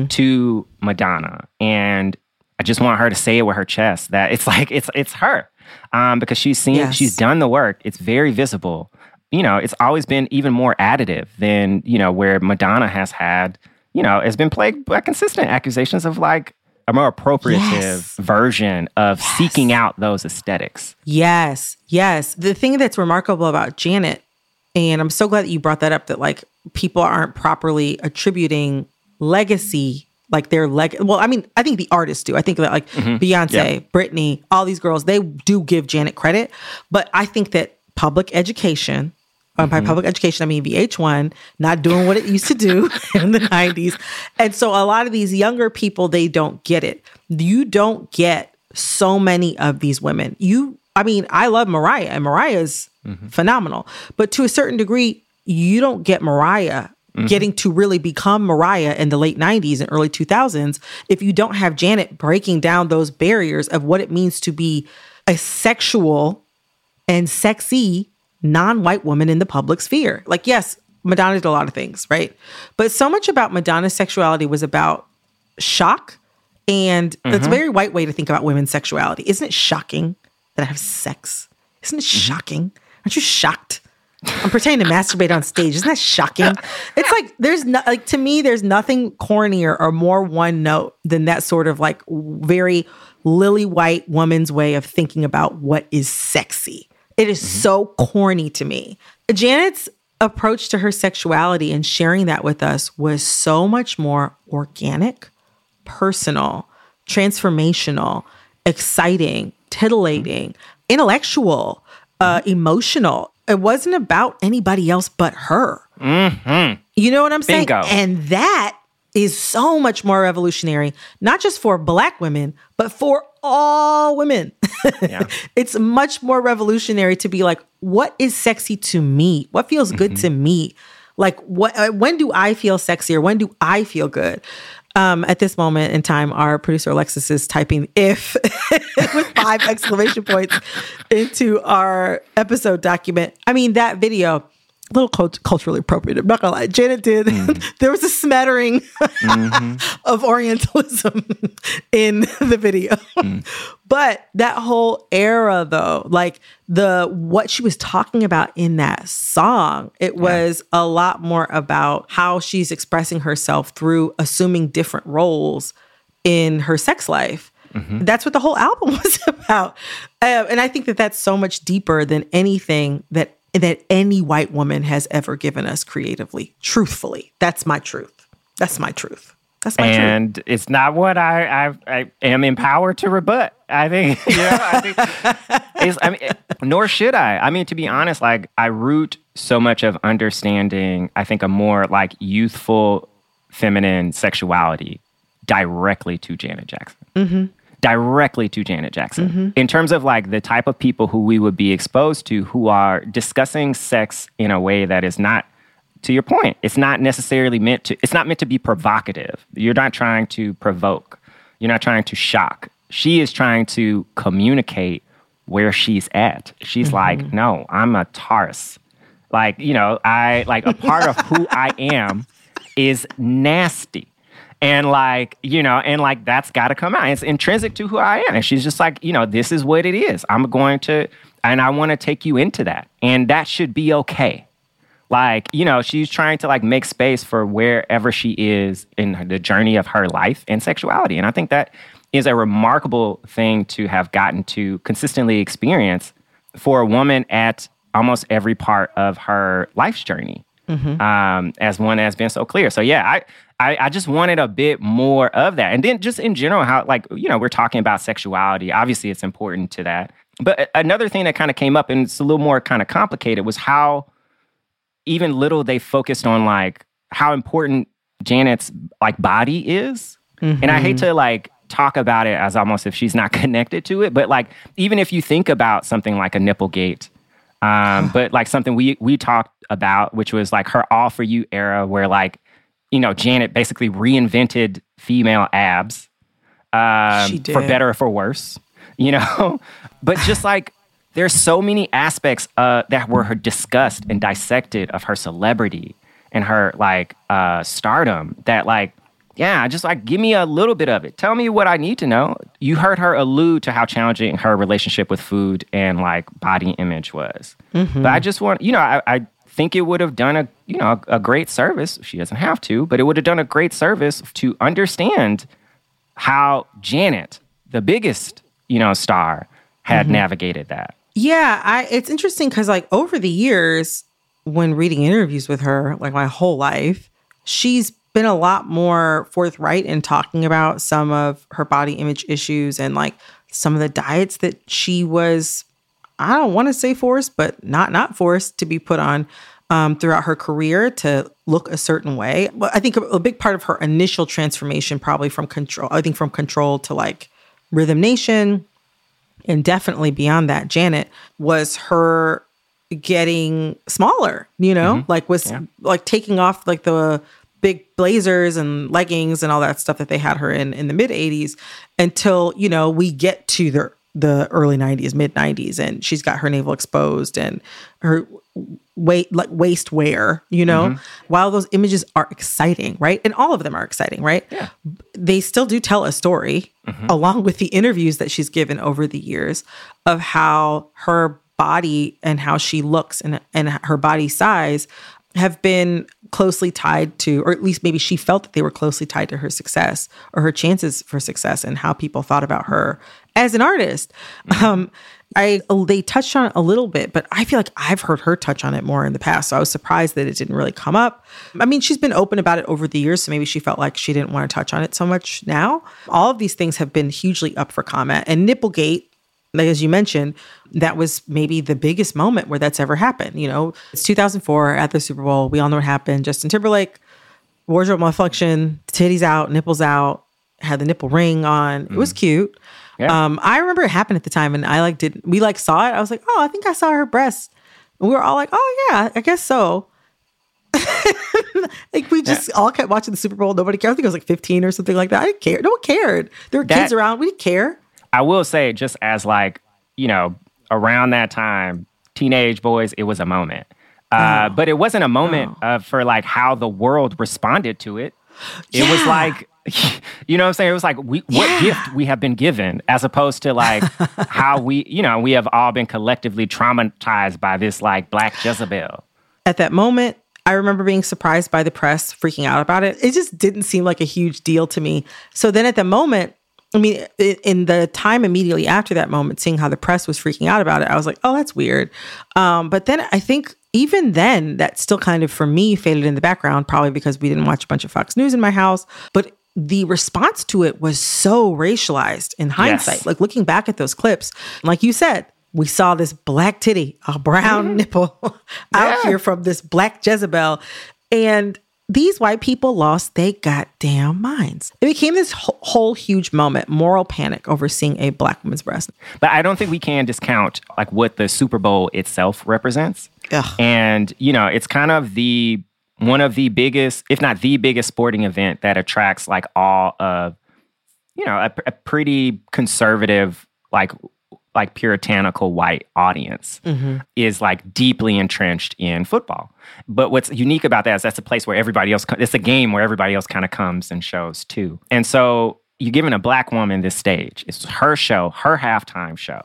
to Madonna. And I just want her to say it with her chest that it's like, it's her. Because she's done the work. It's very visible. You know, it's always been even more additive than, you know, where Madonna has had, you know, has been plagued by consistent accusations of like a more appropriative version of seeking out those aesthetics. Yes. The thing that's remarkable about Janet, and I'm so glad that you brought that up, that like people aren't properly attributing legacy, like their well, I mean, I think the artists do. I think that like Beyonce, Britney, all these girls, they do give Janet credit. But I think that public education By public education, I mean VH1, not doing what it used to do in the 90s. And so a lot of these younger people, they don't get it. You don't get so many of these women. I love Mariah, and Mariah's phenomenal. But to a certain degree, you don't get Mariah getting to really become Mariah in the late 90s and early 2000s if you don't have Janet breaking down those barriers of what it means to be a sexual and sexy non-white woman in the public sphere. Like, yes, Madonna did a lot of things, right? But so much about Madonna's sexuality was about shock. And it's a very white way to think about women's sexuality. Isn't it shocking that I have sex? Isn't it shocking? Aren't you shocked? I'm pretending to masturbate on stage. Isn't that shocking? It's like, to me, there's nothing cornier or more one note than that sort of like very lily white woman's way of thinking about what is sexy. It is so corny to me. Janet's approach to her sexuality and sharing that with us was so much more organic, personal, transformational, exciting, titillating, intellectual, emotional. It wasn't about anybody else but her. You know what I'm saying? Bingo. And that is so much more revolutionary, not just for Black women, but for all women. Yeah. It's much more revolutionary to be like, what is sexy to me? What feels good to me? Like, when do I feel sexy, or when do I feel good? At this moment in time, our producer Alexis is typing "if" with 5 exclamation points into our episode document. I mean, that video, a little culturally appropriate. I'm not gonna lie. Janet did. There was a smattering of Orientalism in the video. But that whole era, though, like what she was talking about in that song, it was a lot more about how she's expressing herself through assuming different roles in her sex life. That's what the whole album was about. And I think that that's so much deeper than anything that any white woman has ever given us creatively. Truthfully, that's my truth. That's my truth. That's my truth. And it's not what I am empowered to rebut. I think, nor should I. I mean, to be honest, like, I root so much of understanding, I think, a more like youthful feminine sexuality directly to Janet Jackson. Directly to Janet Jackson. In terms of like the type of people who we would be exposed to who are discussing sex in a way that is not, to your point, it's not necessarily meant to be provocative. You're not trying to provoke. You're not trying to shock. She is trying to communicate where she's at. She's like, no, I'm a Taurus. Like, a part of who I am is nasty. And that's got to come out. It's intrinsic to who I am. And she's just like, this is what it is. I want to take you into that. And that should be okay. Like, she's trying to like make space for wherever she is in the journey of her life and sexuality. And I think that is a remarkable thing to have gotten to consistently experience for a woman at almost every part of her life's journey. As one has been so clear. So yeah, I just wanted a bit more of that. And then just in general, how we're talking about sexuality. Obviously, it's important to that. But another thing that kind of came up, and it's a little more kind of complicated, was how even little they focused on like how important Janet's like body is. And I hate to like talk about it as almost if she's not connected to it. But like, even if you think about something like a Nipplegate, but like something we talked about, which was like her All For You era, where like, Janet basically reinvented female abs for better or for worse, But just like, there's so many aspects that were discussed and dissected of her celebrity and her like stardom that like, yeah, just like give me a little bit of it. Tell me what I need to know. You heard her allude to how challenging her relationship with food and like body image was. But I just want, I think it would have done a great service. She doesn't have to, but it would have done a great service to understand how Janet, the biggest, star, had navigated that. Yeah, it's interesting because like over the years, when reading interviews with her, like my whole life, she's been a lot more forthright in talking about some of her body image issues and like some of the diets that she was I don't want to say forced, but not forced to be put on throughout her career to look a certain way. Well, I think a big part of her initial transformation, probably from Control to like Rhythm Nation, and definitely beyond that, Janet, was her getting smaller, like taking off like the big blazers and leggings and all that stuff that they had her in the mid 80s until, we get to the early 90s, mid 90s, and she's got her navel exposed and her waist wear, while those images are exciting, right? And all of them are exciting, right? Yeah. They still do tell a story along with the interviews that she's given over the years of how her body and how she looks and her body size have been closely tied to, or at least maybe she felt that they were closely tied to her success or her chances for success and how people thought about her as an artist. They touched on it a little bit, but I feel like I've heard her touch on it more in the past. So I was surprised that it didn't really come up. I mean, she's been open about it over the years, so maybe she felt like she didn't want to touch on it so much now. All of these things have been hugely up for comment. And Nipplegate, like as you mentioned, that was maybe the biggest moment where that's ever happened. It's 2004 at the Super Bowl. We all know what happened. Justin Timberlake, wardrobe malfunction, titties out, nipples out, had the nipple ring on. It was cute. Yeah. I remember it happened at the time, and we saw it. I was like, oh, I think I saw her breasts. And we were all like, oh yeah, I guess so. Like we just all kept watching the Super Bowl. Nobody cared. I think it was like 15 or something like that. I didn't care. No one cared. There were kids around. We didn't care. I will say, just as like, around that time, teenage boys, it was a moment. But it wasn't a moment for like how the world responded to it. It was like, you know what I'm saying? It was like, what gift we have been given, as opposed to like how we have all been collectively traumatized by this like Black Jezebel. At that moment, I remember being surprised by the press freaking out about it. It just didn't seem like a huge deal to me. So then at the moment, I mean, in the time immediately after that moment, seeing how the press was freaking out about it, I was like, oh, that's weird. But then I think even then, that still kind of, for me, faded in the background, probably because we didn't watch a bunch of Fox News in my house. But the response to it was so racialized in hindsight. Yes. Like looking back at those clips, like you said, we saw this black titty, a brown nipple out here from this Black Jezebel. And these white people lost their goddamn minds. It became this whole huge moment, moral panic over seeing a Black woman's breast. But I don't think we can discount like what the Super Bowl itself represents. Ugh. And, it's kind of one of the biggest, if not the biggest sporting event that attracts like all of, a pretty conservative, like puritanical white audience is like deeply entrenched in football. But what's unique about that is that's a place where everybody else, it's a game where everybody else kind of comes and shows too. And so you're giving a Black woman this stage. It's her show, her halftime show,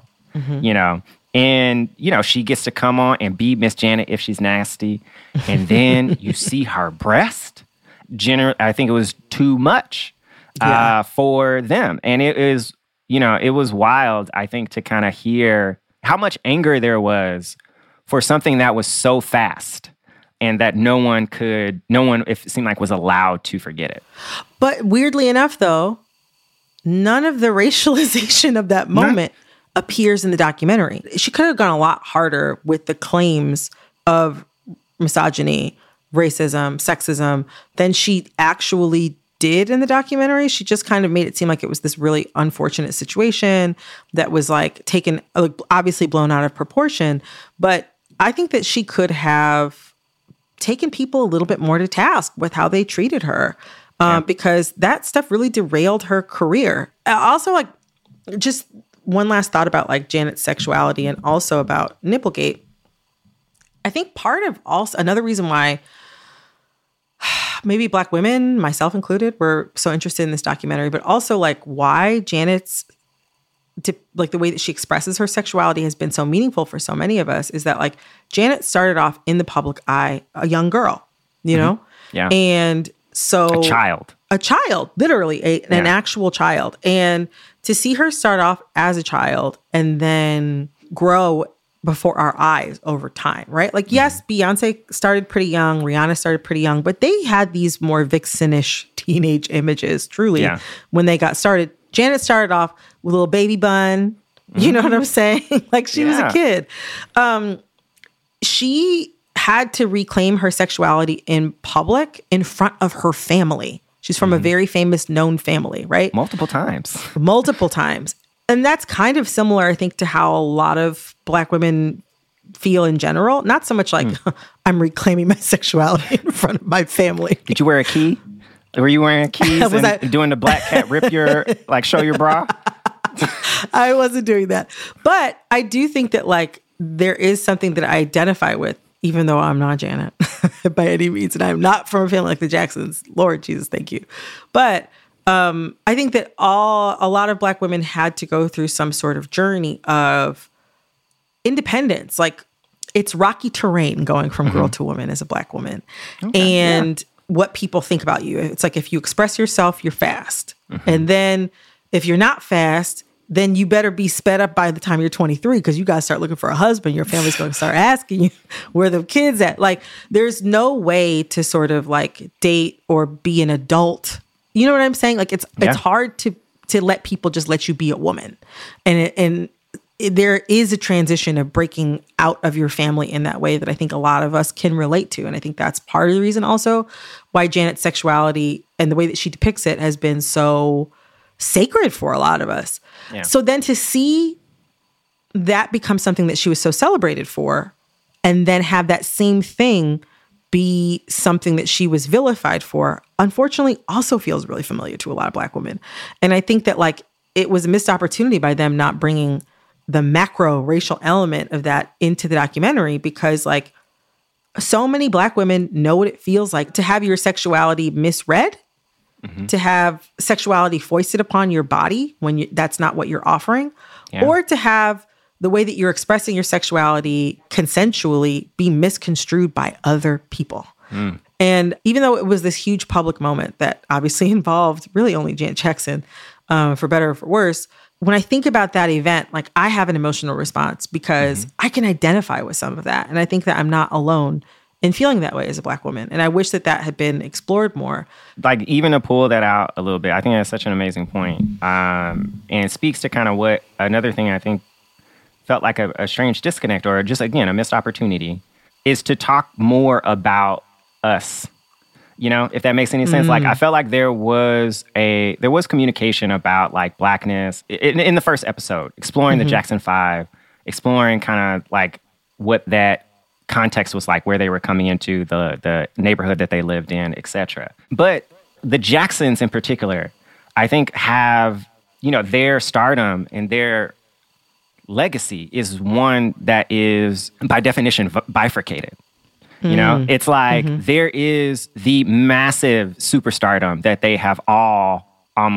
and, she gets to come on and be Miss Janet if she's nasty. And then you see her breast. I think it was too much for them. And it is, it was wild, I think, to kind of hear how much anger there was for something that was so fast and that no one, if it seemed like, was allowed to forget it. But weirdly enough, though, none of the racialization of that moment appears in the documentary. She could have gone a lot harder with the claims of misogyny, racism, sexism than she actually did in the documentary. She just kind of made it seem like it was this really unfortunate situation that was like taken, obviously blown out of proportion. But I think that she could have taken people a little bit more to task with how they treated her, because that stuff really derailed her career. Also, like, just one last thought about like Janet's sexuality and also about Nipplegate. I think part of also another reason why maybe Black women, myself included, were so interested in this documentary, but also like why Janet's, like the way that she expresses her sexuality has been so meaningful for so many of us, is that like Janet started off in the public eye, a young girl, you know? Yeah. And so a child, literally an actual child. And to see her start off as a child and then grow before our eyes over time, right? Like, yes, Beyonce started pretty young, Rihanna started pretty young, but they had these more vixenish teenage images, truly, when they got started. Janet started off with a little baby bun, You know what I'm saying? Like she was a kid. She had to reclaim her sexuality in public in front of her family. She's from a very famous known family, right? Multiple times. And that's kind of similar, I think, to how a lot of Black women feel in general. Not so much like I'm reclaiming my sexuality in front of my family. Did you wear a key? Were you wearing keys and doing the black cat rip your, like, show your bra? I wasn't doing that. But I do think that, like, there is something that I identify with, even though I'm not Janet by any means, and I'm not from a family like the Jacksons. Lord Jesus, thank you. But I think that a lot of Black women had to go through some sort of journey of independence. Like, it's rocky terrain going from girl to woman as a Black woman. And what people think about you. It's like, if you express yourself, you're fast. And then if you're not fast, then you better be sped up by the time you're 23, because you got to start looking for a husband. Your family's going to start asking you where the kids at. Like, there's no way to sort of like date or be an adult. You know what I'm saying? Like, it's hard to let people just let you be a woman. And there is a transition of breaking out of your family in that way that I think a lot of us can relate to. And I think that's part of the reason also why Janet's sexuality and the way that she depicts it has been so sacred for a lot of us. Yeah. So then to see that become something that she was so celebrated for, and then have that same thing be something that she was vilified for, unfortunately also feels really familiar to a lot of Black women. And I think that, like, it was a missed opportunity by them not bringing the macro racial element of that into the documentary, because, like, so many Black women know what it feels like to have your sexuality misread, to have sexuality foisted upon your body when that's not what you're offering, or to have the way that you're expressing your sexuality consensually be misconstrued by other people. And even though it was this huge public moment that obviously involved really only Janet Jackson, for better or for worse, when I think about that event, like, I have an emotional response because I can identify with some of that. And I think that I'm not alone in feeling that way as a Black woman. And I wish that that had been explored more. Like, even to pull that out a little bit, I think that's such an amazing point. And it speaks to kind of what another thing I think felt like a strange disconnect, or just, again, a missed opportunity, is to talk more about us. You know, if that makes any sense. Like, I felt like there was communication about, like, Blackness in the first episode, exploring the Jackson 5, exploring kind of like what that context was like, where they were coming into, the neighborhood that they lived in, etc. But the Jacksons in particular, I think, have, you know, their stardom and their legacy is one that is, by definition, bifurcated. You know, it's like there is the massive superstardom that they have all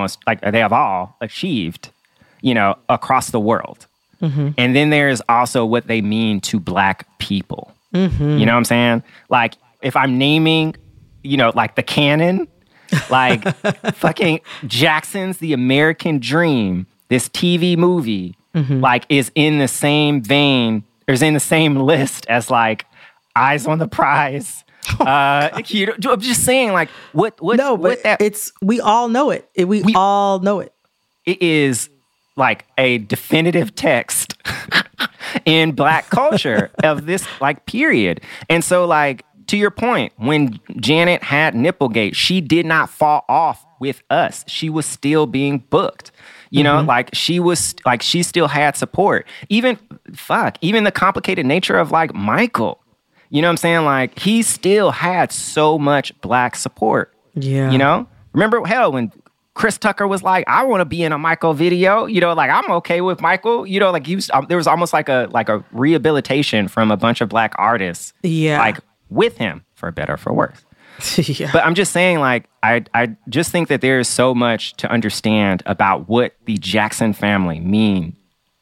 achieved, you know, across the world. And then there's also what they mean to Black people. You know what I'm saying? Like, if I'm naming, you know, like the canon, like fucking Jackson's The American Dream, this TV movie, like, is in the same vein, or is in the same list as, like, Eyes on the Prize. I'm just saying, like, we all know it. We all know it. It is like a definitive text in Black culture of this, like, period. And so, like, to your point, when Janet had Nipplegate, she did not fall off with us. She was still being booked. You know, like, she still had support. Even the complicated nature of, like, Michael. You know what I'm saying? Like, he still had so much Black support. Yeah. You know? Remember, hell, when Chris Tucker was like, I want to be in a Michael video, you know, like, I'm okay with Michael. You know, like, there was almost like a rehabilitation from a bunch of Black artists. Yeah. Like, with him, for better or for worse. Yeah. But I'm just saying, like, I just think that there is so much to understand about what the Jackson family mean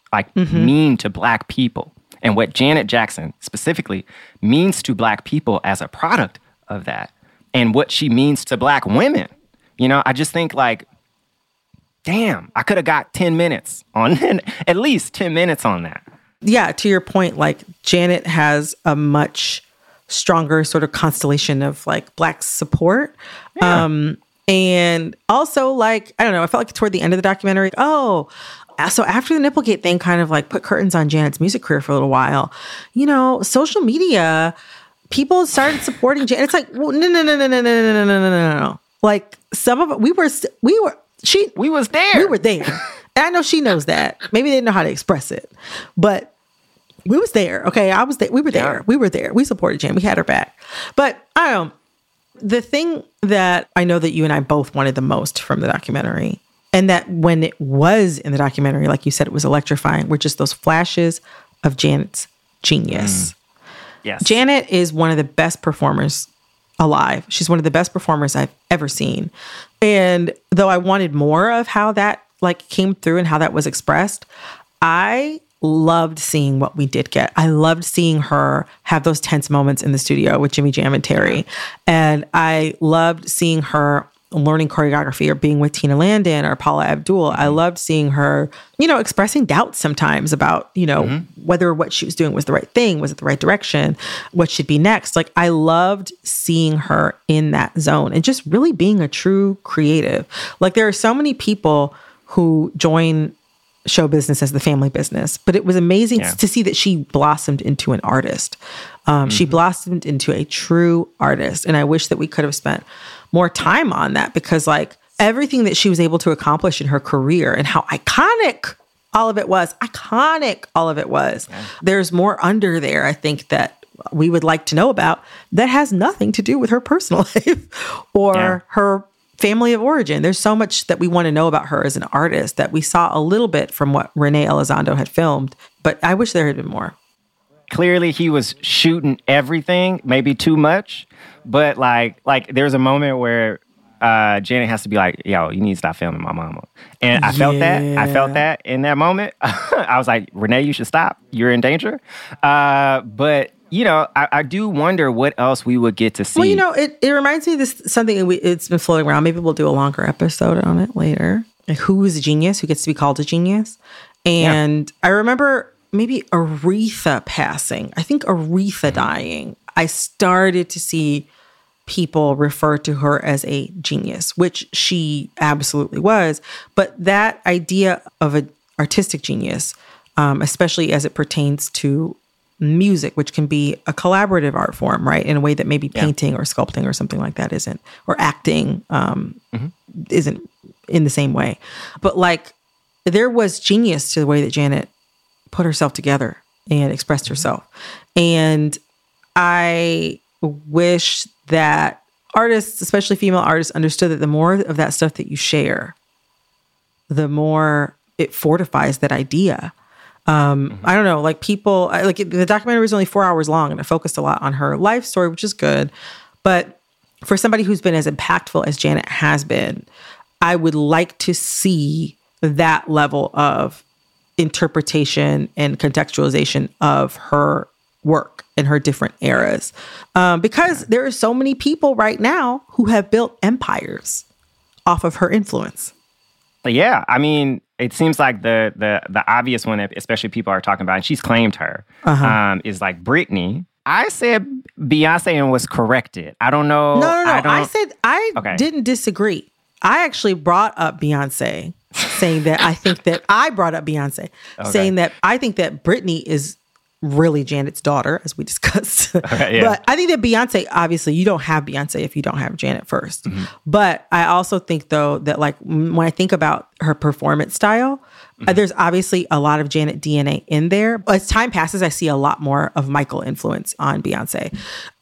to Black people. And what Janet Jackson specifically means to Black people as a product of that. And what she means to Black women. You know, I just think, like, damn, I could have got 10 minutes on, at least 10 minutes on that. Yeah, to your point, like, Janet has a much stronger sort of constellation of, like, Black support. Yeah. And also, like, I don't know, I felt like toward the end of the documentary, so after the Nipplegate thing kind of like put curtains on Janet's music career for a little while, social media, people started supporting Janet. It's like, well, no. Like some of it, we was there. We were there. And I know she knows that. Maybe they didn't know how to express it, but we was there. Okay. I was there. We were there. Yeah. We were there. We supported Janet. We had her back. But I don't know. The thing that I know that you and I both wanted the most from the documentary, and that when it was in the documentary, like you said, it was electrifying, were just those flashes of Janet's genius. Yes. Janet is one of the best performers alive. She's one of the best performers I've ever seen. And though I wanted more of how that like came through and how that was expressed, I loved seeing what we did get. I loved seeing her have those tense moments in the studio with Jimmy Jam and Terry. And I loved seeing her learning choreography or being with Tina Landon or Paula Abdul. I loved seeing her, expressing doubts sometimes about, whether what she was doing was the right thing, was it the right direction, what should be next. Like I loved seeing her in that zone and just really being a true creative. Like there are so many people who join show business as the family business, but it was amazing to see that she blossomed into an artist. She blossomed into a true artist. And I wish that we could have spent more time on that because like everything that she was able to accomplish in her career and how iconic all of it was. Yeah. There's more under there, I think, that we would like to know about that has nothing to do with her personal life or her family of origin. There's so much that we want to know about her as an artist that we saw a little bit from what Renee Elizondo had filmed, but I wish there had been more. Clearly he was shooting everything, maybe too much, but like there's a moment where Janet has to be like, yo, you need to stop filming my mama. And I felt that in that moment. I was like, Renee, you should stop. You're in danger. But I do wonder what else we would get to see. Well, it reminds me of something it's been floating around. Maybe we'll do a longer episode on it later. Like who is a genius? Who gets to be called a genius? And I remember maybe Aretha passing. I think Aretha dying. I started to see people refer to her as a genius, which she absolutely was. But that idea of an artistic genius, especially as it pertains to music, which can be a collaborative art form, right? In a way that maybe painting or sculpting or something like that isn't, or acting isn't in the same way. But like there was genius to the way that Janet put herself together and expressed herself. And I wish that artists, especially female artists, understood that the more of that stuff that you share, the more it fortifies that idea. I don't know, like people, like the documentary was only 4 hours long and it focused a lot on her life story, which is good. But for somebody who's been as impactful as Janet has been, I would like to see that level of interpretation and contextualization of her work in her different eras. Because there are so many people right now who have built empires off of her influence. Yeah, I mean, it seems like the obvious one, especially people are talking about, and she's claimed her, is like Britney. I said Beyonce and was corrected. I don't know. No. I said I didn't disagree. I actually brought up Beyonce, saying that I think that I brought up Beyonce, saying that I think that Britney is really Janet's daughter, as we discussed. But I think that Beyonce, obviously, you don't have Beyonce if you don't have Janet first. But I also think, though, that like when I think about her performance style, there's obviously a lot of Janet DNA in there. But as time passes, I see a lot more of Michael influence on Beyonce.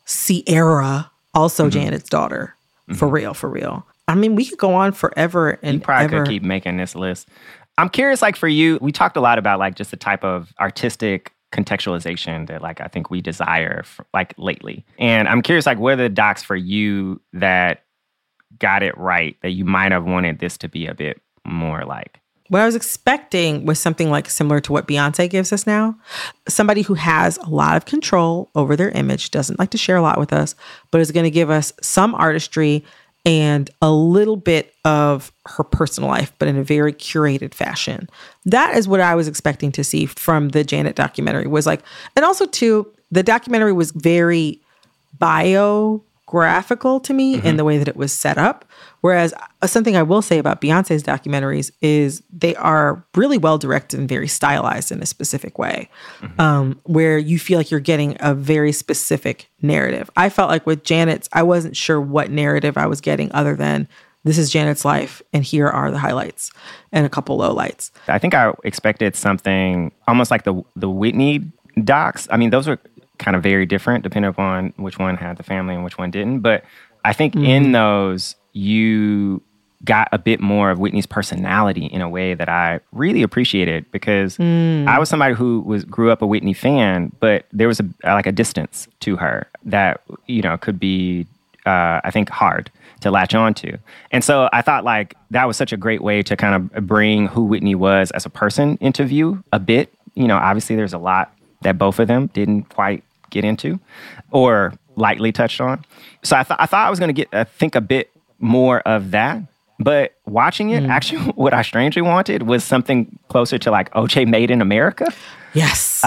Ciara, also Janet's daughter, for real. I mean, we could go on forever and you probably could keep making this list. I'm curious, like for you, we talked a lot about like just the type of artistic contextualization that like I think we desire like lately. And I'm curious, like what are the docs for you that got it right that you might have wanted this to be a bit more like? What I was expecting was something like similar to what Beyonce gives us now. Somebody who has a lot of control over their image, doesn't like to share a lot with us, but is going to give us some artistry and a little bit of her personal life, but in a very curated fashion. That is what I was expecting to see from the Janet documentary, was like, and also too, the documentary was very bio graphical to me in the way that it was set up. Whereas something I will say about Beyonce's documentaries is they are really well directed and very stylized in a specific way, where you feel like you're getting a very specific narrative. I felt like with Janet's, I wasn't sure what narrative I was getting other than this is Janet's life and here are the highlights and a couple lowlights. I think I expected something almost like the Whitney docs. I mean, those were kind of very different depending upon which one had the family and which one didn't. But I think in those, you got a bit more of Whitney's personality in a way that I really appreciated, because I was somebody who grew up a Whitney fan, but there was a distance to her that, you know, could be, I think, hard to latch on to. And so I thought like that was such a great way to kind of bring who Whitney was as a person into view a bit. You know, obviously there's a lot that both of them didn't quite get into or lightly touched on. So I thought I was going to get, think a bit more of that. But watching it, actually, what I strangely wanted was something closer to like OJ Made in America. Yes.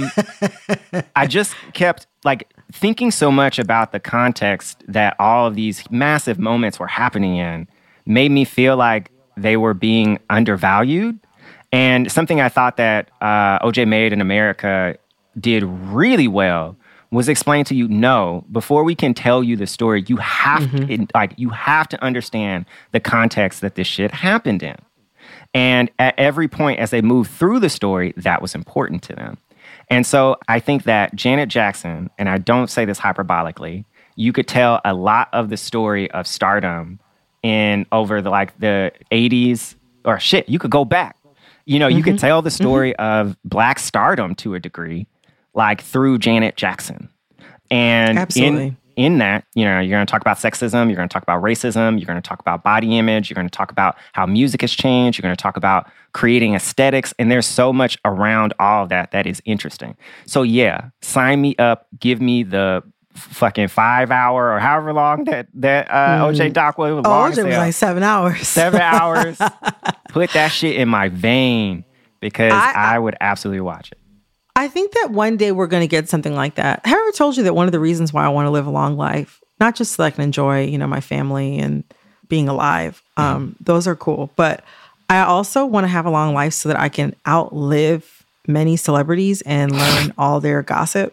I just kept like thinking so much about the context that all of these massive moments were happening in made me feel like they were being undervalued. And something I thought that OJ Made in America did really well was explain to you, no, before we can tell you the story, you have you have to understand the context that this shit happened in. And at every point as they moved through the story, that was important to them. And so I think that Janet Jackson, and I don't say this hyperbolically, you could tell a lot of the story of stardom in over the 80s, or shit, you could go back. You know, you could tell the story of Black stardom to a degree, like through Janet Jackson. And in that, you know, you're going to talk about sexism, you're going to talk about racism, you're going to talk about body image, you're going to talk about how music has changed, you're going to talk about creating aesthetics, and there's so much around all of that that is interesting. So yeah, sign me up, give me the fucking 5 hour or however long that OJ doc was. OJ was like 7 hours. 7 hours. Put that shit in my vein, because I would absolutely watch it. I think that one day we're going to get something like that. Have I ever told you that one of the reasons why I want to live a long life, not just so I can enjoy, you know, my family and being alive, those are cool, but I also want to have a long life so that I can outlive many celebrities and learn all their gossip.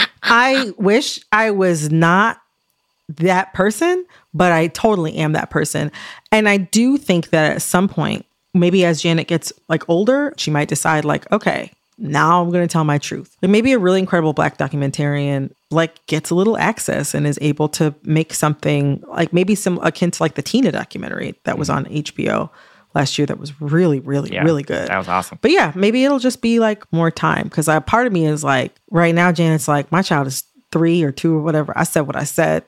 I wish I was not that person, but I totally am that person. And I do think that at some point, maybe as Janet gets like older, she might decide like, okay, now I'm going to tell my truth. And maybe a really incredible Black documentarian like gets a little access and is able to make something like maybe some akin to like the Tina documentary that was on HBO last year that was really, really, really good. That was awesome. But yeah, maybe it'll just be like more time, because part of me is like, right now, Janet's like, my child is 3 or 2 or whatever. I said what I said.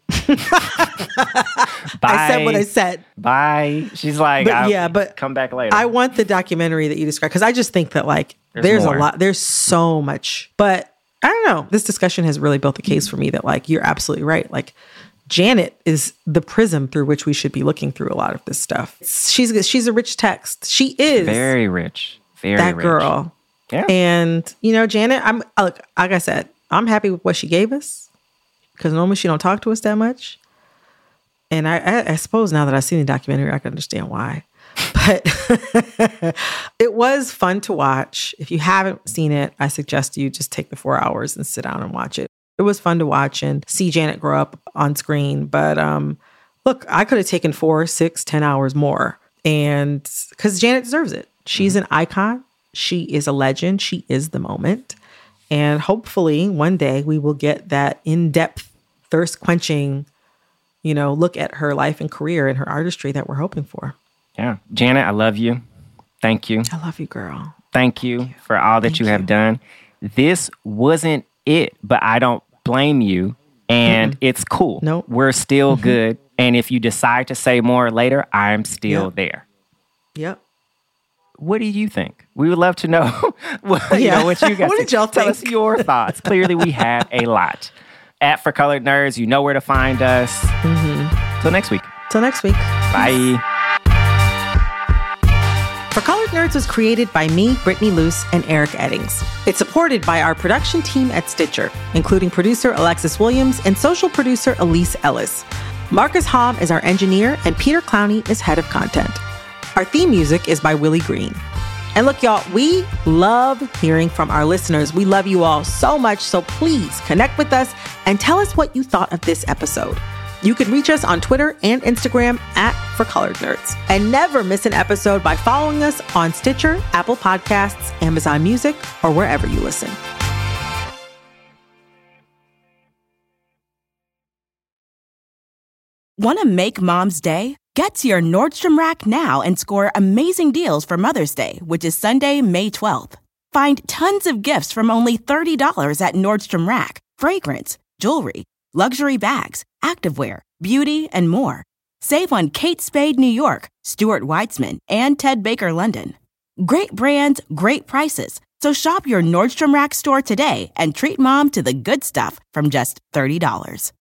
I said what I said. Bye. She's like, but come back later. I want the documentary that you described, because I just think that like there's a lot, there's so much. But I don't know. This discussion has really built the case for me that like you're absolutely right. Like Janet is the prism through which we should be looking through a lot of this stuff. She's a rich text. She is very rich. Very that rich. Girl. Yeah. And you know, Janet, like I said, I'm happy with what she gave us, because normally she don't talk to us that much. And I suppose now that I've seen the documentary, I can understand why. But it was fun to watch. If you haven't seen it, I suggest you just take the 4 hours and sit down and watch it. It was fun to watch and see Janet grow up on screen. But look, I could have taken 4, 6, 10 hours more. And because Janet deserves it. She's an icon. She is a legend. She is the moment. And hopefully one day we will get that in-depth, thirst-quenching, you know, look at her life and career and her artistry that we're hoping for. Yeah. Janet, I love you. Thank you. I love you, girl. Thank you for all that you have done. This wasn't it, but I don't blame you. And it's cool. No, we're still good. And if you decide to say more later, I'm still there. Yep. What do you think? We would love to know what you guys what did y'all Tell us your thoughts. Clearly, we had a lot. At For Colored Nerds, you know where to find us. Till next week. Till next week. Bye. For Colored Nerds was created by me, Brittany Luce, and Eric Eddings. It's supported by our production team at Stitcher, including producer Alexis Williams and social producer Elise Ellis. Marcus Hom is our engineer, and Peter Clowney is head of content. Our theme music is by Willie Green. And look, y'all, we love hearing from our listeners. We love you all so much, so please connect with us and tell us what you thought of this episode. You can reach us on Twitter and Instagram @ForColoredNerds. And never miss an episode by following us on Stitcher, Apple Podcasts, Amazon Music, or wherever you listen. Want to make Mom's Day? Get to your Nordstrom Rack now and score amazing deals for Mother's Day, which is Sunday, May 12th. Find tons of gifts from only $30 at Nordstrom Rack. Fragrance, jewelry, luxury bags, activewear, beauty, and more. Save on Kate Spade New York, Stuart Weitzman, and Ted Baker London. Great brands, great prices. So shop your Nordstrom Rack store today and treat Mom to the good stuff from just $30.